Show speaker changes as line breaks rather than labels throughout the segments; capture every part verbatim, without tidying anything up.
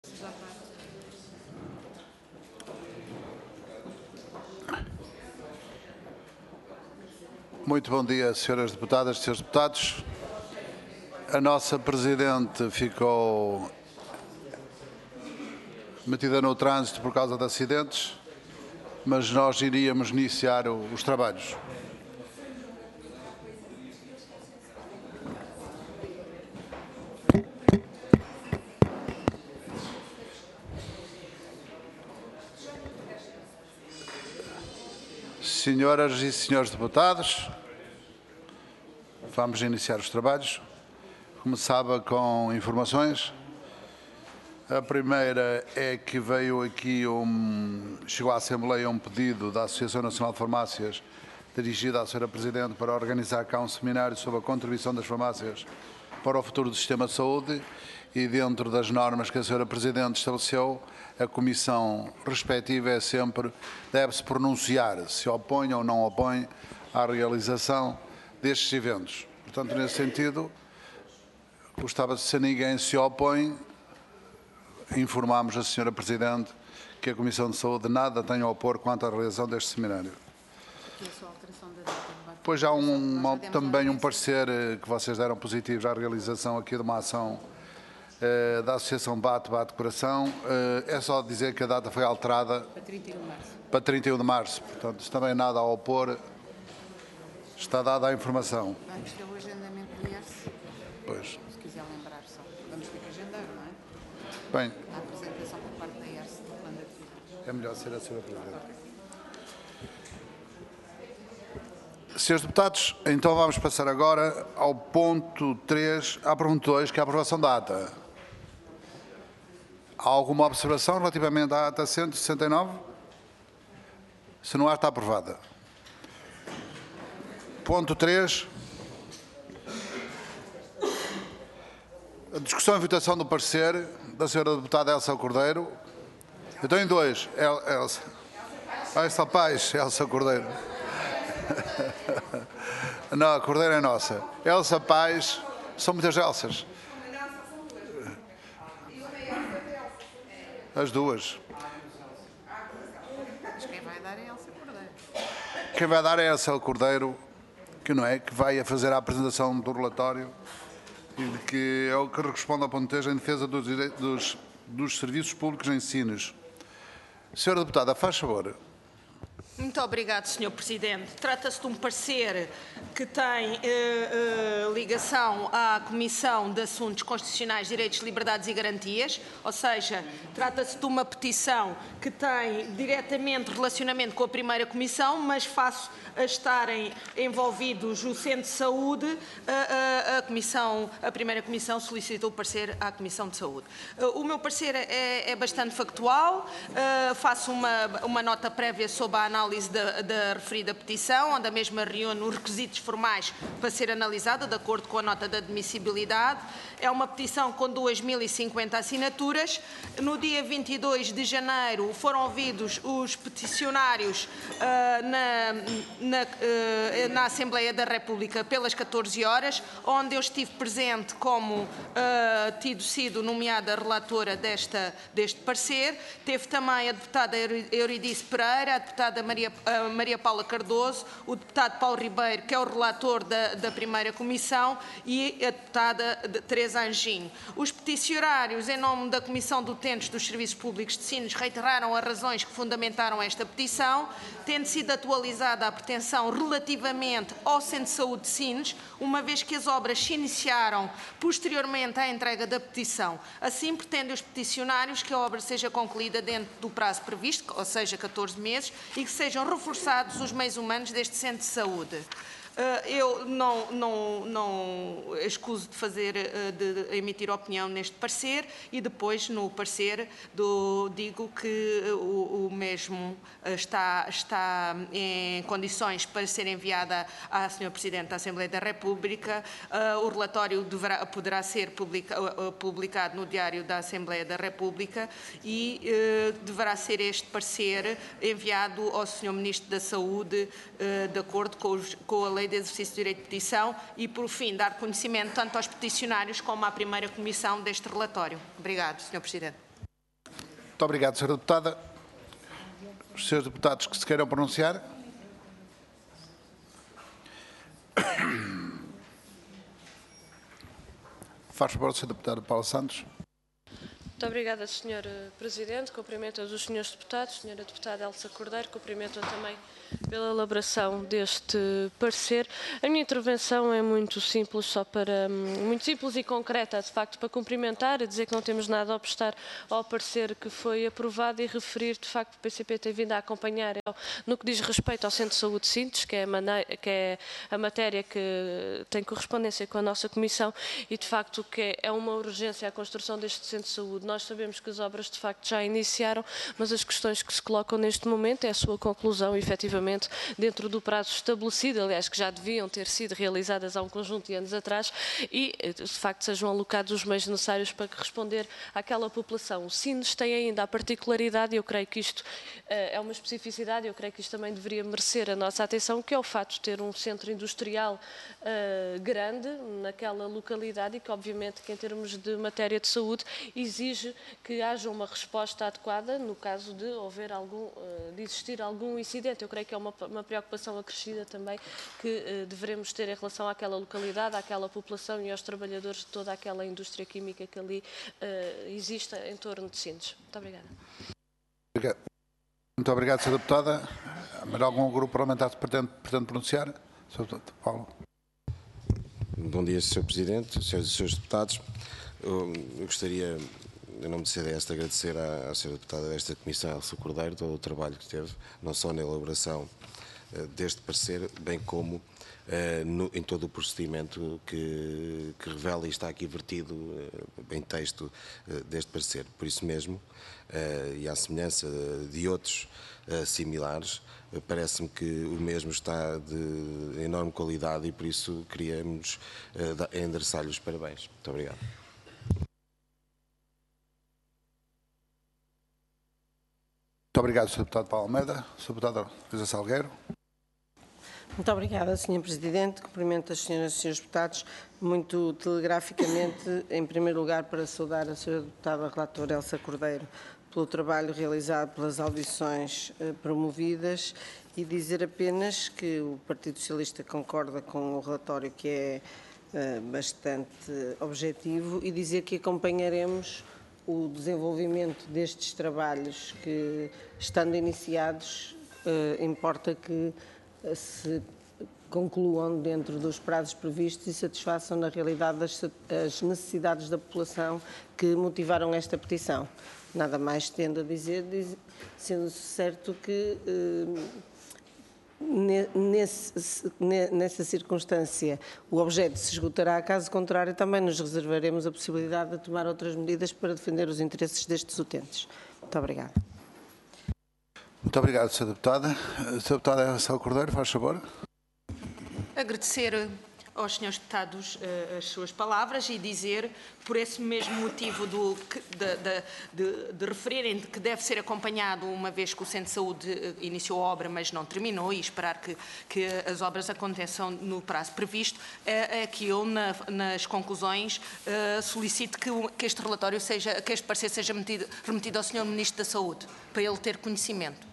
Muito bom dia, senhoras deputadas e senhores deputados. A nossa Presidente ficou metida no trânsito por causa de acidentes, mas nós iríamos iniciar os trabalhos. Senhoras e senhores deputados, vamos iniciar os trabalhos. Começava com informações. A primeira é que veio aqui um, chegou à Assembleia um pedido da Associação Nacional de Farmácias dirigido à senhora Presidente para organizar cá um seminário sobre a contribuição das farmácias para o futuro do sistema de saúde e dentro das normas que a senhora Presidente estabeleceu, a comissão respectiva é sempre, deve-se pronunciar se opõe ou não opõe à realização destes eventos. Portanto, nesse sentido, gostava de se ninguém se opõe, informamos a senhora Presidente que a Comissão de Saúde nada tem a opor quanto à realização deste seminário. Pois há um, também um parecer que vocês deram positivo à realização aqui de uma ação uh, da Associação Bate Bate Coração. Uh, é só dizer que a data foi alterada
para trinta e um de março.
Para trinta e um de março. Portanto, se também nada a opor, está dada a informação.
Vamos ter o agendamento do I R S.
Pois.
Se quiser lembrar só. Vamos ter que agendar, não é?
Bem.
A apresentação por parte da I R S do plano de atividade.
É melhor ser a senhora Presidente. Senhores deputados, então vamos passar agora ao ponto três, à pergunta dois, que é a aprovação da ata. Há alguma observação relativamente à ata cento e sessenta e nove? Se não há, está aprovada. Ponto três. A discussão e votação do parecer da senhora deputada Elsa Cordeiro. Eu tenho dois. El, Elsa. Elsa Paz, Elsa Cordeiro. Não, a Cordeira é nossa. Elsa Paz, são muitas Elsas. As duas.
Mas quem vai dar é Elsa Cordeiro.
Quem vai dar é Elsa Cordeiro, que não é, que vai a fazer a apresentação do relatório e de que é o que responde ao ponto três em defesa dos, dos, dos serviços públicos de ensinos. Senhora deputada, faz favor.
Muito obrigado, senhor Presidente. Trata-se de um parecer que tem eh, eh, ligação à Comissão de Assuntos Constitucionais, Direitos, Liberdades e Garantias, ou seja, trata-se de uma petição que tem diretamente relacionamento com a primeira Comissão, mas face a estarem envolvidos o Centro de Saúde, a, a, a, comissão, a primeira Comissão solicitou o parecer à Comissão de Saúde. O meu parecer é, é bastante factual, faço uma, uma nota prévia sobre a análise Da, da referida petição, onde a mesma reúne os requisitos formais para ser analisada, de acordo com a nota de admissibilidade. É uma petição com duas mil e cinquenta assinaturas. No dia vinte e dois de janeiro foram ouvidos os peticionários uh, na, na, uh, na Assembleia da República pelas catorze horas, onde eu estive presente como uh, tido sido nomeada relatora desta, deste parecer. Teve também a deputada Euridice Pereira, a deputada Maria a Maria Paula Cardoso, o deputado Paulo Ribeiro, que é o relator da, da primeira comissão, e a deputada Teresa Anjinho. Os peticionários, em nome da Comissão de Utentes dos Serviços Públicos de Sinos, reiteraram as razões que fundamentaram esta petição, tendo sido atualizada a pretensão relativamente ao Centro de Saúde de Sinos, uma vez que as obras se iniciaram posteriormente à entrega da petição. Assim, pretendem os peticionários que a obra seja concluída dentro do prazo previsto, ou seja, catorze meses, e que sejam reforçados os meios humanos deste centro de saúde. Eu não, não, não escuso de fazer, de emitir opinião neste parecer e depois no parecer do, digo que o, o mesmo está, está em condições para ser enviada à senhora Presidente da Assembleia da República. O relatório deverá, poderá ser publica, publicado no Diário da Assembleia da República e deverá ser este parecer enviado ao senhor Ministro da Saúde de acordo com, os, com a Lei de Exercício de Direito de Petição e, por fim, dar conhecimento tanto aos peticionários como à primeira comissão deste relatório. Obrigado, senhor Presidente.
Muito obrigado, senhora Deputada. Os senhores deputados que se queiram pronunciar. Faz favor, senhor Deputado Paulo Santos.
Muito obrigada, senhor Presidente. Cumprimento a os senhores deputados, senhora Deputada Elsa Cordeiro, cumprimento-a também pela elaboração deste parecer. A minha intervenção é muito simples, só para, muito simples e concreta, de facto, para cumprimentar, a dizer que não temos nada a obstar ao parecer que foi aprovado e referir, de facto, que o P C P tem vindo a acompanhar no que diz respeito ao Centro de Saúde Sintes, que é, a que é a matéria que tem correspondência com a nossa Comissão e, de facto, que é uma urgência a construção deste Centro de Saúde. Nós sabemos que as obras, de facto, já iniciaram, mas as questões que se colocam neste momento é a sua conclusão, efetivamente, dentro do prazo estabelecido, aliás, que já deviam ter sido realizadas há um conjunto de anos atrás e, de facto, sejam alocados os meios necessários para responder àquela população. O Sines tem ainda a particularidade, e eu creio que isto uh, é uma especificidade, eu creio que isto também deveria merecer a nossa atenção, que é o facto de ter um centro industrial uh, grande naquela localidade e que, obviamente, que em termos de matéria de saúde, exige que haja uma resposta adequada no caso de houver algum, uh, de existir algum incidente. Eu creio que é uma, uma preocupação acrescida também que uh, devemos ter em relação àquela localidade, àquela população e aos trabalhadores de toda aquela indústria química que ali uh, existe em torno de Sintes. Muito obrigada.
Obrigado. Muito obrigado, senhora Deputada. Mas algum grupo parlamentar que pretende, pretende pronunciar? senhor Deputado Paulo.
Bom dia, senhor Presidente, senhoras e senhores deputados. Eu, eu gostaria, em nome do C D S, de agradecer à, à senhora Deputada desta Comissão, Elsa Cordeiro, todo o trabalho que teve, não só na elaboração uh, deste parecer, bem como uh, no, em todo o procedimento que, que revela e está aqui vertido uh, em texto uh, deste parecer. Por isso mesmo, uh, e à semelhança de outros uh, similares, parece-me que o mesmo está de enorme qualidade e por isso queríamos uh, endereçar-lhe os parabéns. Muito obrigado.
Muito obrigado, senhor Deputado Paulo Almeida. senhor Deputado Luísa Salgueiro.
Muito obrigada, senhor Presidente. Cumprimento as senhoras e senhores deputados. Muito telegraficamente, em primeiro lugar, para saudar a senhora Deputada Relatora Elsa Cordeiro pelo trabalho realizado pelas audições eh, promovidas e dizer apenas que o Partido Socialista concorda com o relatório, que é eh, bastante objetivo, e dizer que acompanharemos o desenvolvimento destes trabalhos que, estando iniciados, eh, importa que eh, se concluam dentro dos prazos previstos e satisfaçam, na realidade, as, as necessidades da população que motivaram esta petição. Nada mais tendo a dizer, diz, sendo certo que eh, nesse, nessa circunstância o objeto se esgotará, caso contrário também nos reservaremos a possibilidade de tomar outras medidas para defender os interesses destes utentes. Muito obrigada.
Muito obrigado, senhora Deputada. senhora Deputada Elsa Cordeiro, faz favor.
Agradecer aos senhores deputados uh, as suas palavras e dizer, por esse mesmo motivo do, de, de, de, de referirem de que deve ser acompanhado, uma vez que o Centro de Saúde uh, iniciou a obra, mas não terminou, e esperar que, que as obras aconteçam no prazo previsto, é, é que eu, na, nas conclusões, uh, solicito que, o, que este relatório seja, que este parecer seja metido, remetido ao senhor Ministro da Saúde, para ele ter conhecimento.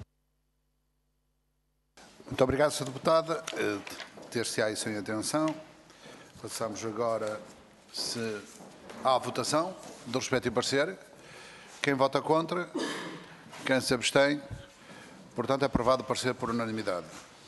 Muito obrigado, senhora Deputada. Ter-se-á isso em atenção. Passamos agora se, à votação do respectivo parecer. Quem vota contra? Quem se abstém? Portanto, é aprovado o parecer por unanimidade.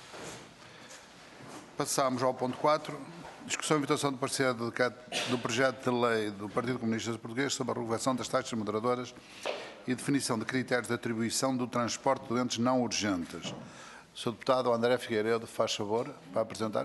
Passamos ao ponto quatro. Discussão e votação do parecer do, do projeto de lei do Partido Comunista Português sobre a revogação das taxas moderadoras e definição de critérios de atribuição do transporte de doentes não urgentes. senhor Deputado André Figueiredo, faz favor, para apresentar.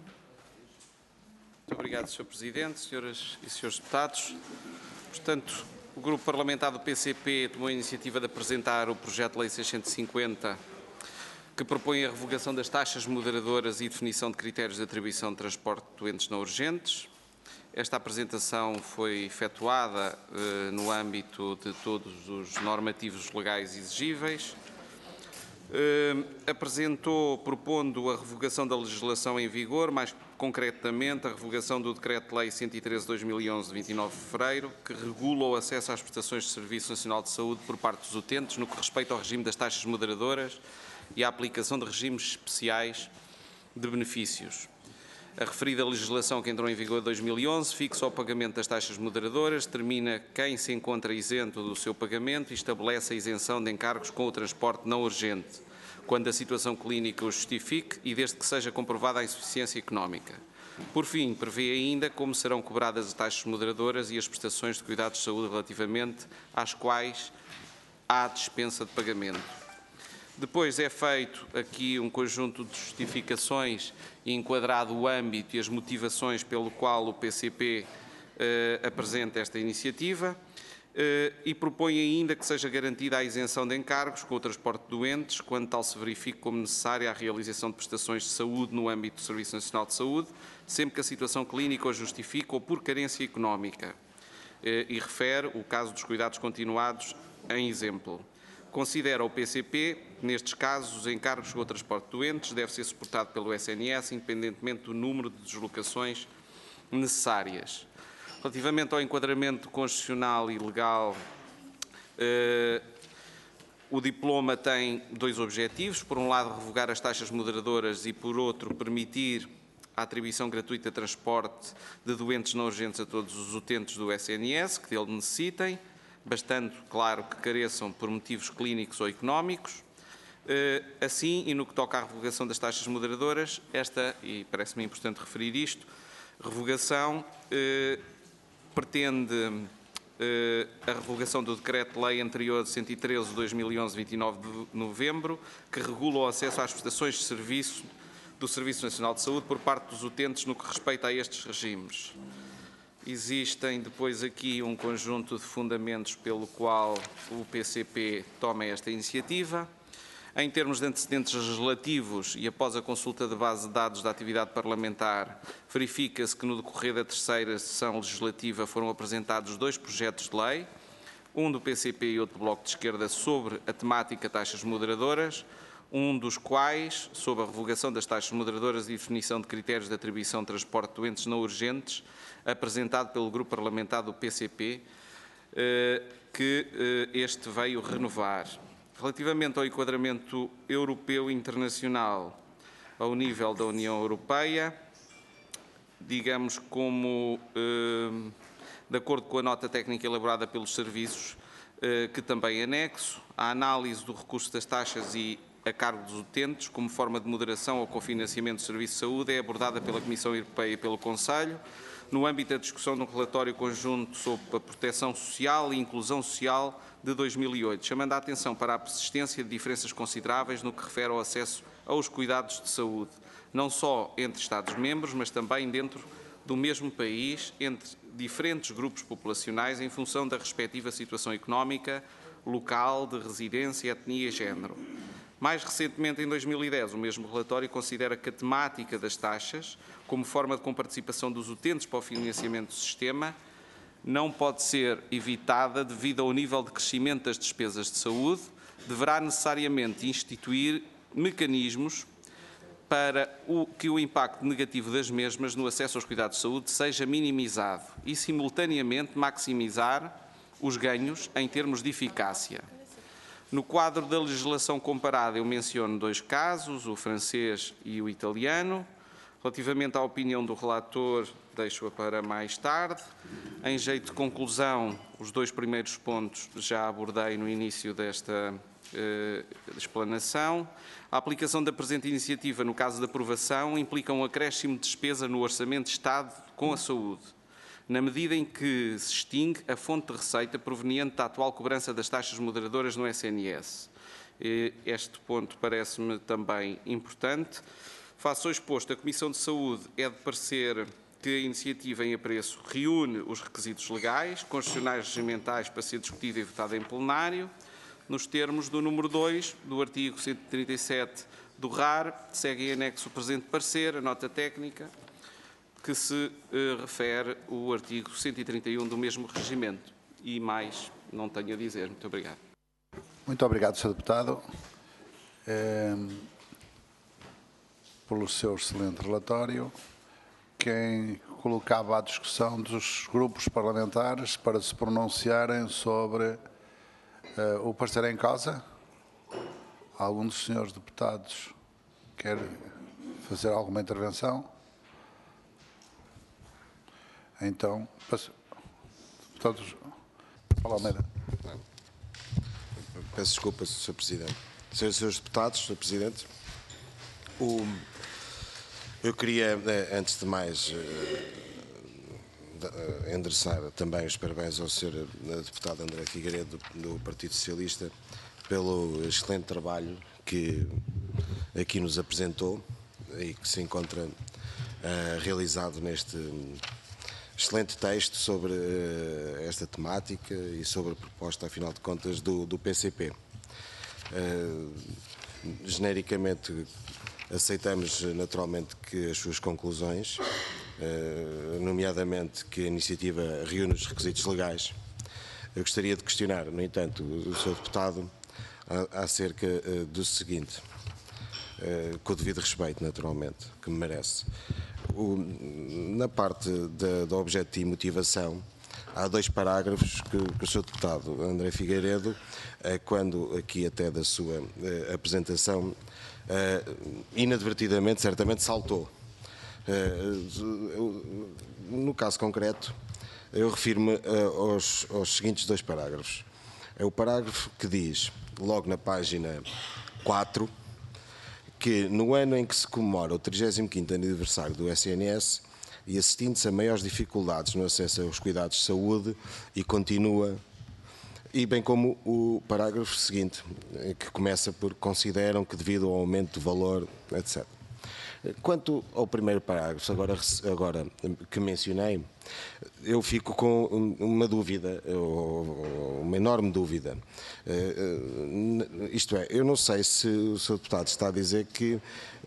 Muito obrigado, senhor Presidente, senhoras e senhores deputados. Portanto, o Grupo Parlamentar do P C P tomou a iniciativa de apresentar o projeto de lei seiscentos e cinquenta, que propõe a revogação das taxas moderadoras e definição de critérios de atribuição de transporte de doentes não urgentes. Esta apresentação foi efetuada eh, no âmbito de todos os normativos legais exigíveis. Uh, apresentou, propondo a revogação da legislação em vigor, mais concretamente a revogação do Decreto-Lei cento e treze barra dois mil e onze, de vinte e nove de fevereiro, que regula o acesso às prestações de Serviço Nacional de Saúde por parte dos utentes no que respeita ao regime das taxas moderadoras e à aplicação de regimes especiais de benefícios. A referida legislação, que entrou em vigor em dois mil e onze, fixa o pagamento das taxas moderadoras, determina quem se encontra isento do seu pagamento e estabelece a isenção de encargos com o transporte não urgente, quando a situação clínica o justifique e desde que seja comprovada a insuficiência económica. Por fim, prevê ainda como serão cobradas as taxas moderadoras e as prestações de cuidados de saúde relativamente às quais há dispensa de pagamento. Depois é feito aqui um conjunto de justificações e enquadrado o âmbito e as motivações pelo qual o P C P eh, apresenta esta iniciativa eh, e propõe ainda que seja garantida a isenção de encargos com o transporte de doentes, quando tal se verifique como necessária a realização de prestações de saúde no âmbito do Serviço Nacional de Saúde, sempre que a situação clínica o justifique ou por carência económica. Eh, e refere o caso dos cuidados continuados em exemplo. Considera o P C P, nestes casos, os encargos com o transporte de doentes deve ser suportado pelo S N S, independentemente do número de deslocações necessárias. Relativamente ao enquadramento constitucional e legal, eh, o diploma tem dois objetivos. Por um lado, revogar as taxas moderadoras e, por outro, permitir a atribuição gratuita de transporte de doentes não urgentes a todos os utentes do S N S que dele necessitem, bastante claro que careçam por motivos clínicos ou económicos. Assim, e no que toca à revogação das taxas moderadoras, esta, e parece-me importante referir isto, revogação eh, pretende eh, a revogação do Decreto-Lei anterior de cento e treze barra dois mil e onze, de vinte e nove de novembro, que regula o acesso às prestações de serviço do Serviço Nacional de Saúde por parte dos utentes no que respeita a estes regimes. Existem depois aqui um conjunto de fundamentos pelo qual o P C P toma esta iniciativa. Em termos de antecedentes legislativos e após a consulta de base de dados da atividade parlamentar, verifica-se que no decorrer da terceira sessão legislativa foram apresentados dois projetos de lei, um do P C P e outro do Bloco de Esquerda, sobre a temática taxas moderadoras, um dos quais sobre a revogação das taxas moderadoras e definição de critérios de atribuição de transporte de doentes não urgentes, apresentado pelo Grupo Parlamentar do P C P, que este veio renovar. Relativamente ao enquadramento europeu e internacional ao nível da União Europeia, digamos como, de acordo com a nota técnica elaborada pelos serviços, que também anexo, a análise do recurso das taxas e a cargo dos utentes, como forma de moderação ao cofinanciamento do Serviço de Saúde, é abordada pela Comissão Europeia e pelo Conselho, no âmbito da discussão de um relatório conjunto sobre a proteção social e inclusão social de dois mil e oito, chamando a atenção para a persistência de diferenças consideráveis no que refere ao acesso aos cuidados de saúde, não só entre Estados-membros, mas também dentro do mesmo país, entre diferentes grupos populacionais, em função da respectiva situação económica, local, de residência, etnia e género. Mais recentemente, em dois mil e dez, o mesmo relatório considera que a temática das taxas, como forma de comparticipação dos utentes para o financiamento do sistema, não pode ser evitada devido ao nível de crescimento das despesas de saúde, deverá necessariamente instituir mecanismos para o, que o impacto negativo das mesmas no acesso aos cuidados de saúde seja minimizado e, simultaneamente, maximizar os ganhos em termos de eficácia. No quadro da legislação comparada, eu menciono dois casos, o francês e o italiano. Relativamente à opinião do relator, deixo-a para mais tarde. Em jeito de conclusão, os dois primeiros pontos já abordei no início desta eh, explanação. A aplicação da presente iniciativa, no caso de aprovação, implica um acréscimo de despesa no Orçamento de Estado com a saúde, na medida em que se extingue a fonte de receita proveniente da atual cobrança das taxas moderadoras no S N S. Este ponto parece-me também importante. Face ao exposto, a Comissão de Saúde é de parecer que a iniciativa em apreço reúne os requisitos legais, constitucionais e regimentais para ser discutida e votada em plenário, nos termos do número dois do artigo cento e trinta e sete do R A R, segue em anexo o presente parecer, a nota técnica, que se eh, refere o artigo cento e trinta e um do mesmo regimento. E mais não tenho a dizer. Muito obrigado.
Muito obrigado, senhor Deputado, eh, pelo seu excelente relatório. quem colocava à discussão dos grupos parlamentares para se pronunciarem sobre uh, o parecer em causa. Algum dos senhores deputados quer fazer alguma intervenção? Então, passo. Deputados, Paulo Almeida.
Peço desculpa, senhor Presidente. Senhoras e senhores deputados, senhor Presidente, o, eu queria, antes de mais, endereçar também os parabéns ao senhor deputado André Figueiredo, do Partido Socialista, pelo excelente trabalho que aqui nos apresentou e que se encontra uh, realizado neste excelente texto sobre uh, esta temática e sobre a proposta, afinal de contas, do, do P C P. Uh, genericamente, aceitamos naturalmente que as suas conclusões, uh, nomeadamente que a iniciativa reúne os requisitos legais. Eu gostaria de questionar, no entanto, o senhor deputado acerca uh, do seguinte, uh, com o devido respeito, naturalmente, que me merece. O, na parte da, do objeto e motivação, há dois parágrafos que, que o senhor deputado André Figueiredo, uh, quando aqui até da sua uh, apresentação, uh, inadvertidamente, certamente saltou. Uh, no caso concreto, eu refiro-me uh, aos, aos seguintes dois parágrafos. É o parágrafo que diz, logo na página quatro, que no ano em que se comemora o trigésimo quinto aniversário do S N S e assistindo-se a maiores dificuldades no acesso aos cuidados de saúde, e continua, e bem como o parágrafo seguinte, que começa por consideram que devido ao aumento do valor, etcétera. Quanto ao primeiro parágrafo, agora, agora que mencionei, eu fico com uma dúvida, uma enorme dúvida. Isto é, eu não sei se o senhor deputado está a dizer que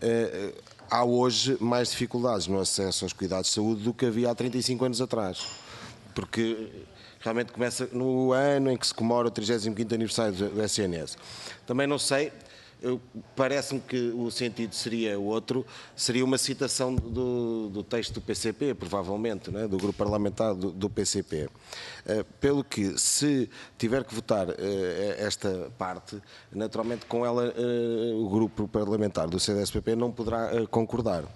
há hoje mais dificuldades no acesso aos cuidados de saúde do que havia há trinta e cinco anos atrás. Porque realmente começa no ano em que se comemora o trigésimo quinto aniversário do S N S. Também não sei. Parece-me que o sentido seria outro, seria uma citação do, do texto do P C P, provavelmente, não é? Do grupo parlamentar do, do P C P. Uh, pelo que, se tiver que votar uh, esta parte, naturalmente com ela uh, o grupo parlamentar do C D S P P não poderá uh, concordar.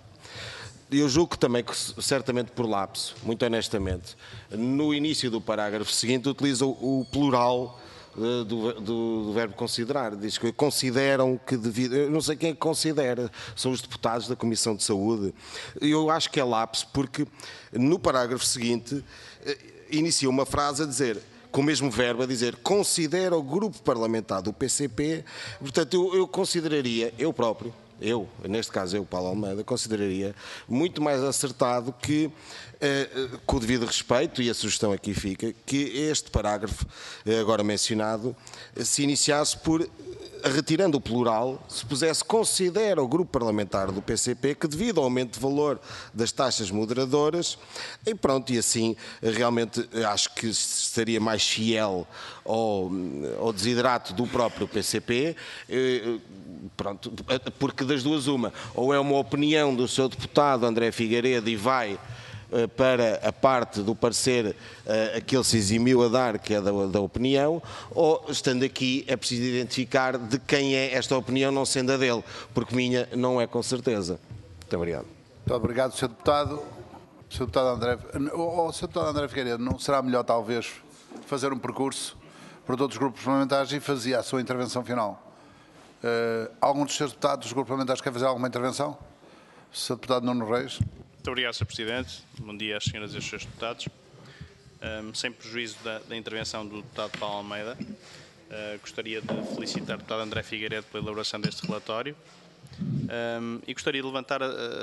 Eu julgo também que, certamente por lapso, muito honestamente, no início do parágrafo seguinte utiliza o, o plural Do, do, do verbo considerar, diz que consideram que devido, eu não sei quem é que considera, são os deputados da Comissão de Saúde. Eu acho que é lapso, porque no parágrafo seguinte inicia uma frase a dizer, com o mesmo verbo, a dizer, considera o grupo parlamentar do P C P, portanto eu, eu consideraria, eu próprio, eu, neste caso eu, Paulo Almeida, consideraria muito mais acertado que, eh, com o devido respeito, e a sugestão aqui fica, que este parágrafo, eh, agora mencionado, se iniciasse por, retirando o plural, se pusesse considera o grupo parlamentar do P C P que devido ao aumento de valor das taxas moderadoras, e pronto, e assim realmente acho que estaria mais fiel ao, ao desidrato do próprio P C P, eh, pronto, porque das duas uma, ou é uma opinião do seu deputado André Figueiredo e vai para a parte do parecer a que ele se eximiu a dar, que é da, da opinião, ou, estando aqui, é preciso identificar de quem é esta opinião, não sendo a dele, porque minha não é com certeza. Muito obrigado.
Muito obrigado, senhor Deputado. senhor Deputado André, ou, senhor Deputado André Figueiredo, não será melhor, talvez, fazer um percurso por todos os grupos parlamentares e fazia a sua intervenção final? Uh, algum dos senhores deputados dos grupos parlamentares quer fazer alguma intervenção? senhor Deputado Nuno Reis.
Muito obrigado, senhor Presidente. Bom dia às senhoras e aos senhores deputados. Um, sem prejuízo da, da intervenção do deputado Paulo Almeida, uh, gostaria de felicitar o deputado André Figueiredo pela elaboração deste relatório um, e gostaria de levantar uh,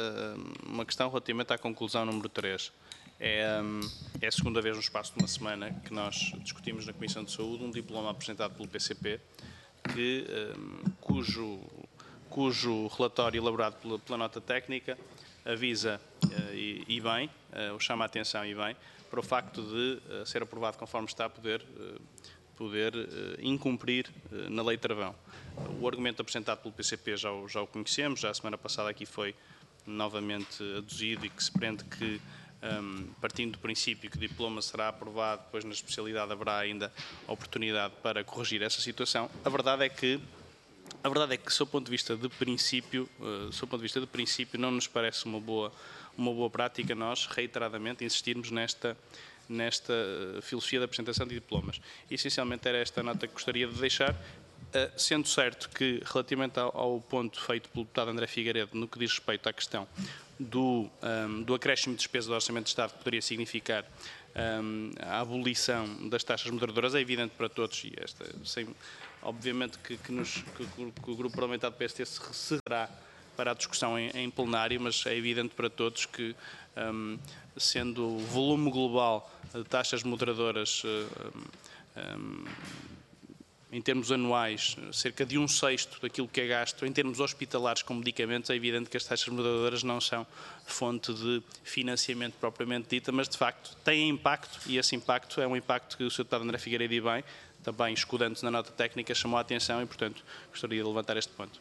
uma questão relativamente à conclusão número três. É, um, é a segunda vez no espaço de uma semana que nós discutimos na Comissão de Saúde um diploma apresentado pelo P C P, que, um, cujo, cujo relatório elaborado pela, pela nota técnica avisa uh, e, e bem, uh, chama a atenção e bem, para o facto de uh, ser aprovado conforme está a poder, uh, poder uh, incumprir uh, na lei travão. O argumento apresentado pelo P C P já o, já o conhecemos, já a semana passada aqui foi, novamente aduzido e que se prende que, um, partindo do princípio que o diploma será aprovado, depois na especialidade haverá ainda a oportunidade para corrigir essa situação. A verdade é que A verdade é que, sob o ponto de vista de princípio, uh, sob o ponto de vista de princípio, não nos parece uma boa, uma boa prática nós, reiteradamente, insistirmos nesta, nesta uh, filosofia da apresentação de diplomas. E, essencialmente, era esta nota que gostaria de deixar, uh, sendo certo que, relativamente ao, ao ponto feito pelo deputado André Figueiredo, no que diz respeito à questão do, um, do acréscimo de despesa do Orçamento de Estado, que poderia significar um, a abolição das taxas moderadoras, é evidente para todos, e esta, sem... Obviamente que, que, nos, que, que o Grupo Parlamentar do P S T se recederá para a discussão em, em plenário, mas é evidente para todos que, um, sendo o volume global de taxas moderadoras um, um, em termos anuais, cerca de um sexto daquilo que é gasto, em termos hospitalares com medicamentos, é evidente que as taxas moderadoras não são fonte de financiamento propriamente dita, mas de facto têm impacto, e esse impacto é um impacto que o senhor deputado André Figueiredo e bem, também escudando-se na nota técnica, chamou a atenção e, portanto, gostaria de levantar este ponto.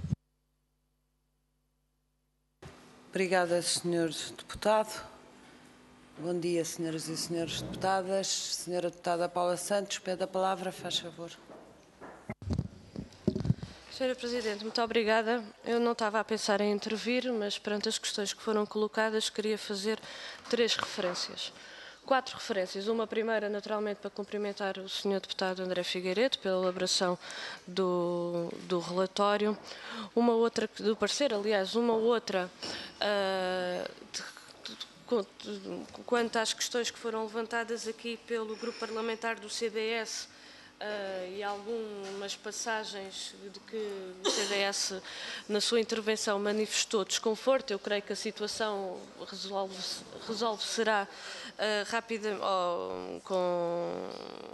Obrigada, senhor Deputado. Bom dia, senhoras e senhores deputadas. Senhora Deputada Paula Santos, pede a palavra, faz favor.
Senhora Presidente, muito obrigada. Eu não estava a pensar em intervir, mas perante as questões que foram colocadas, queria fazer três referências. Quatro referências. Uma primeira, naturalmente, para cumprimentar o senhor Deputado André Figueiredo pela elaboração do, do relatório. Uma outra, do parecer, aliás, uma outra uh, de, de, de, quanto às questões que foram levantadas aqui pelo Grupo Parlamentar do C D S uh, e algumas passagens de que o C D S, na sua intervenção, manifestou desconforto. Eu creio que a situação resolve-se resolve será Uh, rápida, oh, com,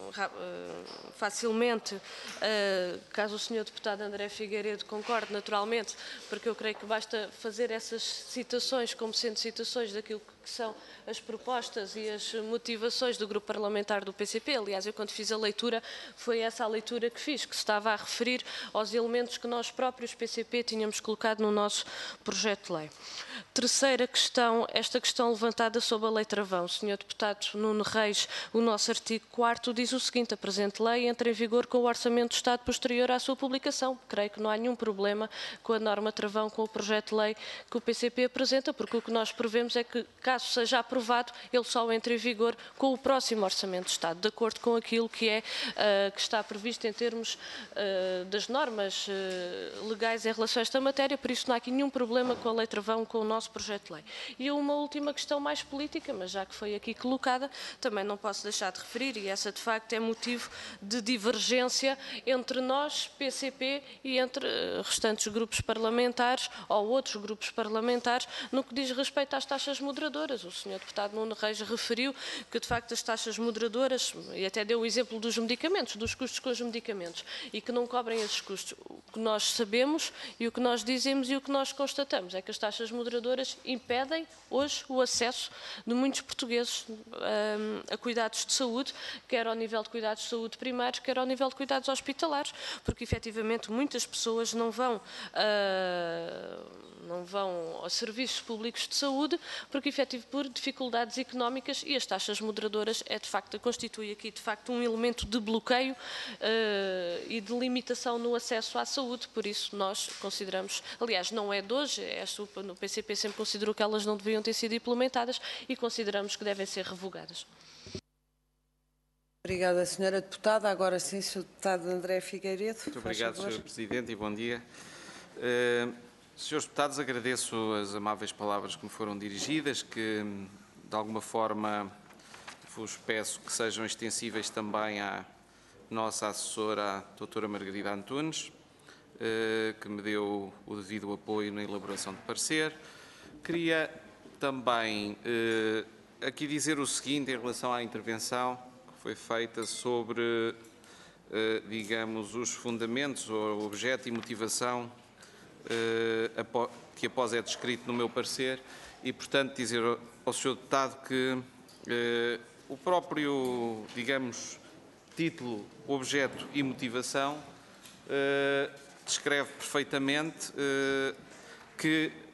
uh, facilmente, uh, caso o senhor Deputado André Figueiredo concorde, naturalmente, porque eu creio que basta fazer essas citações como sendo citações daquilo que são as propostas e as motivações do Grupo Parlamentar do P C P. Aliás, eu quando fiz a leitura, foi essa a leitura que fiz, que se estava a referir aos elementos que nós próprios, P C P, tínhamos colocado no nosso projeto de lei. Terceira questão, esta questão levantada sobre a Lei Travão. O senhor Deputado Nuno Reis, o nosso artigo quarto diz o seguinte: a presente lei entra em vigor com o Orçamento do Estado posterior à sua publicação. Creio que não há nenhum problema com a norma Travão, com o projeto de lei que o P C P apresenta, porque o que nós prevemos é que, caso seja aprovado, ele só entra em vigor com o próximo Orçamento do Estado, de acordo com aquilo que, é, uh, que está previsto em termos uh, das normas uh, legais em relação a esta matéria. Por isso não há aqui nenhum problema com a Lei Travão, com o nosso projeto de lei. E uma última questão mais política, mas já que foi aqui colocada, também não posso deixar de referir, e essa de facto é motivo de divergência entre nós, P C P, e entre uh, restantes grupos parlamentares ou outros grupos parlamentares, no que diz respeito às taxas moderadoras. O senhor Deputado Nuno Reis referiu que de facto as taxas moderadoras, e até deu o exemplo dos medicamentos, dos custos com os medicamentos, e que não cobrem esses custos. O que nós sabemos e o que nós dizemos e o que nós constatamos é que as taxas moderadoras impedem hoje o acesso de muitos portugueses um, a cuidados de saúde, quer ao nível de cuidados de saúde primários, quer ao nível de cuidados hospitalares, porque efetivamente muitas pessoas não vão, uh, não vão aos serviços públicos de saúde, porque efetivo por dificuldades económicas, e as taxas moderadoras é de facto, constitui aqui de facto um elemento de bloqueio uh, e de limitação no acesso à saúde. Por isso nós consideramos, aliás não é de hoje, é, no P C P sempre considerou que elas não deviam ter sido implementadas e consideramos que devem ser revogadas.
Obrigada, senhora Deputada. Agora sim, senhor Deputado André Figueiredo.
Muito obrigado, senhor Presidente, e bom dia. Uh, senhores Deputados, agradeço as amáveis palavras que me foram dirigidas, que de alguma forma vos peço que sejam extensíveis também à nossa assessora, a doutora Margarida Antunes, uh, que me deu o devido apoio na elaboração de parecer. Queria também uh, aqui dizer o seguinte em relação à intervenção que foi feita sobre, uh, digamos, os fundamentos, o objeto e motivação uh, após, que após é descrito no meu parecer, e, portanto, dizer ao, ao senhor Deputado que uh, o próprio, digamos, título, objeto e motivação uh, descreve perfeitamente uh, que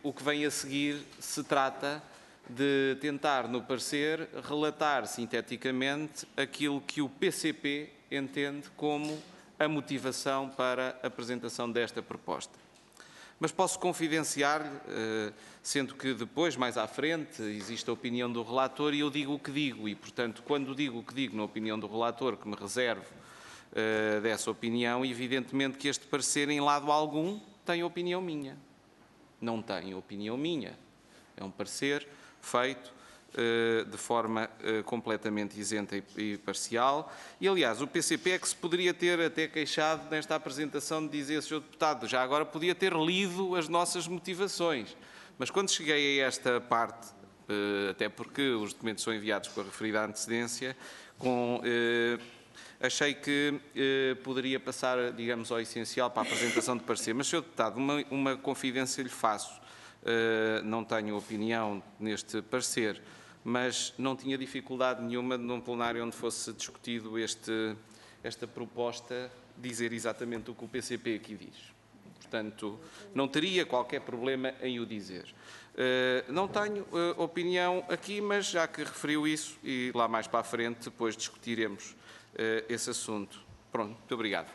o que vem a seguir se trata de tentar, no parecer, relatar sinteticamente aquilo que o P C P entende como a motivação para a apresentação desta proposta. Mas posso confidenciar-lhe, sendo que depois, mais à frente, existe a opinião do relator e eu digo o que digo. E, portanto, quando digo o que digo na opinião do relator, que me reservo dessa opinião, evidentemente que este parecer, em lado algum, tem opinião minha. Não tem opinião minha. É um parecer feito uh, de forma uh, completamente isenta e, e parcial. E, aliás, o P C P é que se poderia ter até queixado nesta apresentação de dizer, senhor Deputado, já agora podia ter lido as nossas motivações. Mas quando cheguei a esta parte, uh, até porque os documentos são enviados com a referida antecedência, com... Uh, achei que uh, poderia passar, digamos, ao essencial para a apresentação de parecer. Mas, senhor Deputado, uma, uma confidência lhe faço. Uh, não tenho opinião neste parecer, mas não tinha dificuldade nenhuma num plenário onde fosse discutido este, esta proposta dizer exatamente o que o P C P aqui diz. Portanto, não teria qualquer problema em o dizer. Uh, não tenho uh, opinião aqui, mas já que referiu isso, e lá mais para a frente depois discutiremos uh, esse assunto. Pronto, muito obrigado.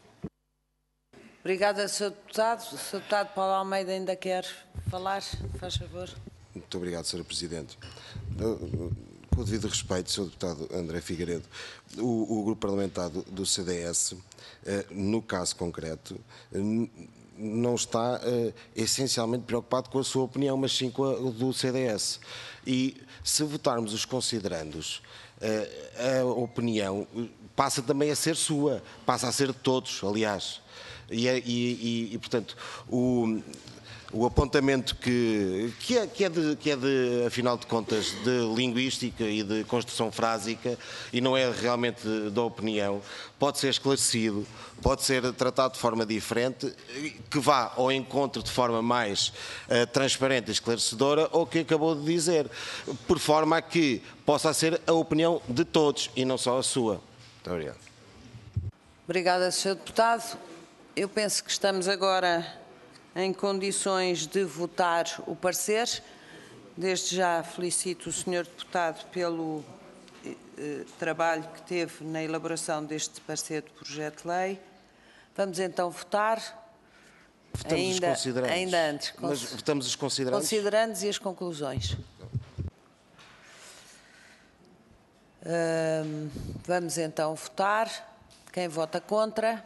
Obrigada, senhor Deputado. O senhor Deputado Paulo Almeida ainda quer falar? Faz favor.
Muito obrigado, senhora Presidente. Com o devido respeito, senhor Deputado André Figueiredo, o, o Grupo Parlamentar do, do C D S, eh, no caso concreto, eh, não está eh, essencialmente preocupado com a sua opinião, mas sim com a do C D S. E se votarmos os considerandos, eh, a opinião passa também a ser sua, passa a ser de todos, aliás. E, e, e, e portanto, o, o apontamento que, que, é, que, é de, que é de, afinal de contas, de linguística e de construção frásica, e não é realmente da opinião, pode ser esclarecido, pode ser tratado de forma diferente, que vá ao encontro de forma mais uh, transparente e esclarecedora ao que acabou de dizer, por forma a que possa ser a opinião de todos e não só a sua. Muito obrigado.
Obrigada, senhor Deputado. Eu penso que estamos agora em condições de votar o parecer. Desde já felicito o senhor Deputado pelo eh, trabalho que teve na elaboração deste parecer de projeto de lei. Vamos então votar.
Votamos
ainda,
os considerandos.
Ainda antes.
Mas votamos os considerandos.
Considerandos e as conclusões. Hum, vamos então votar. Quem vota contra?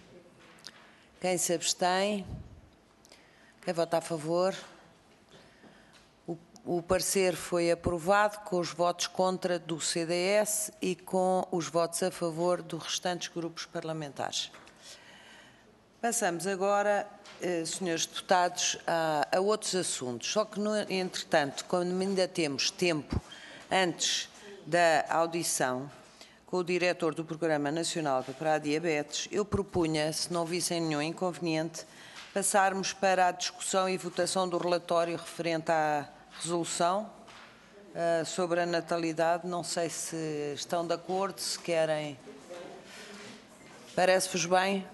Quem se abstém? Quem vota a favor? O, o parecer foi aprovado com os votos contra do C D S e com os votos a favor dos restantes grupos parlamentares. Passamos agora, eh, senhores deputados, a, a outros assuntos. Só que, no, entretanto, como ainda temos tempo antes da audição com o diretor do Programa Nacional para a Diabetes, eu propunha, se não vissem nenhum inconveniente, passarmos para a discussão e votação do relatório referente à resolução uh, sobre a natalidade. Não sei se estão de acordo, se querem. Parece-vos bem?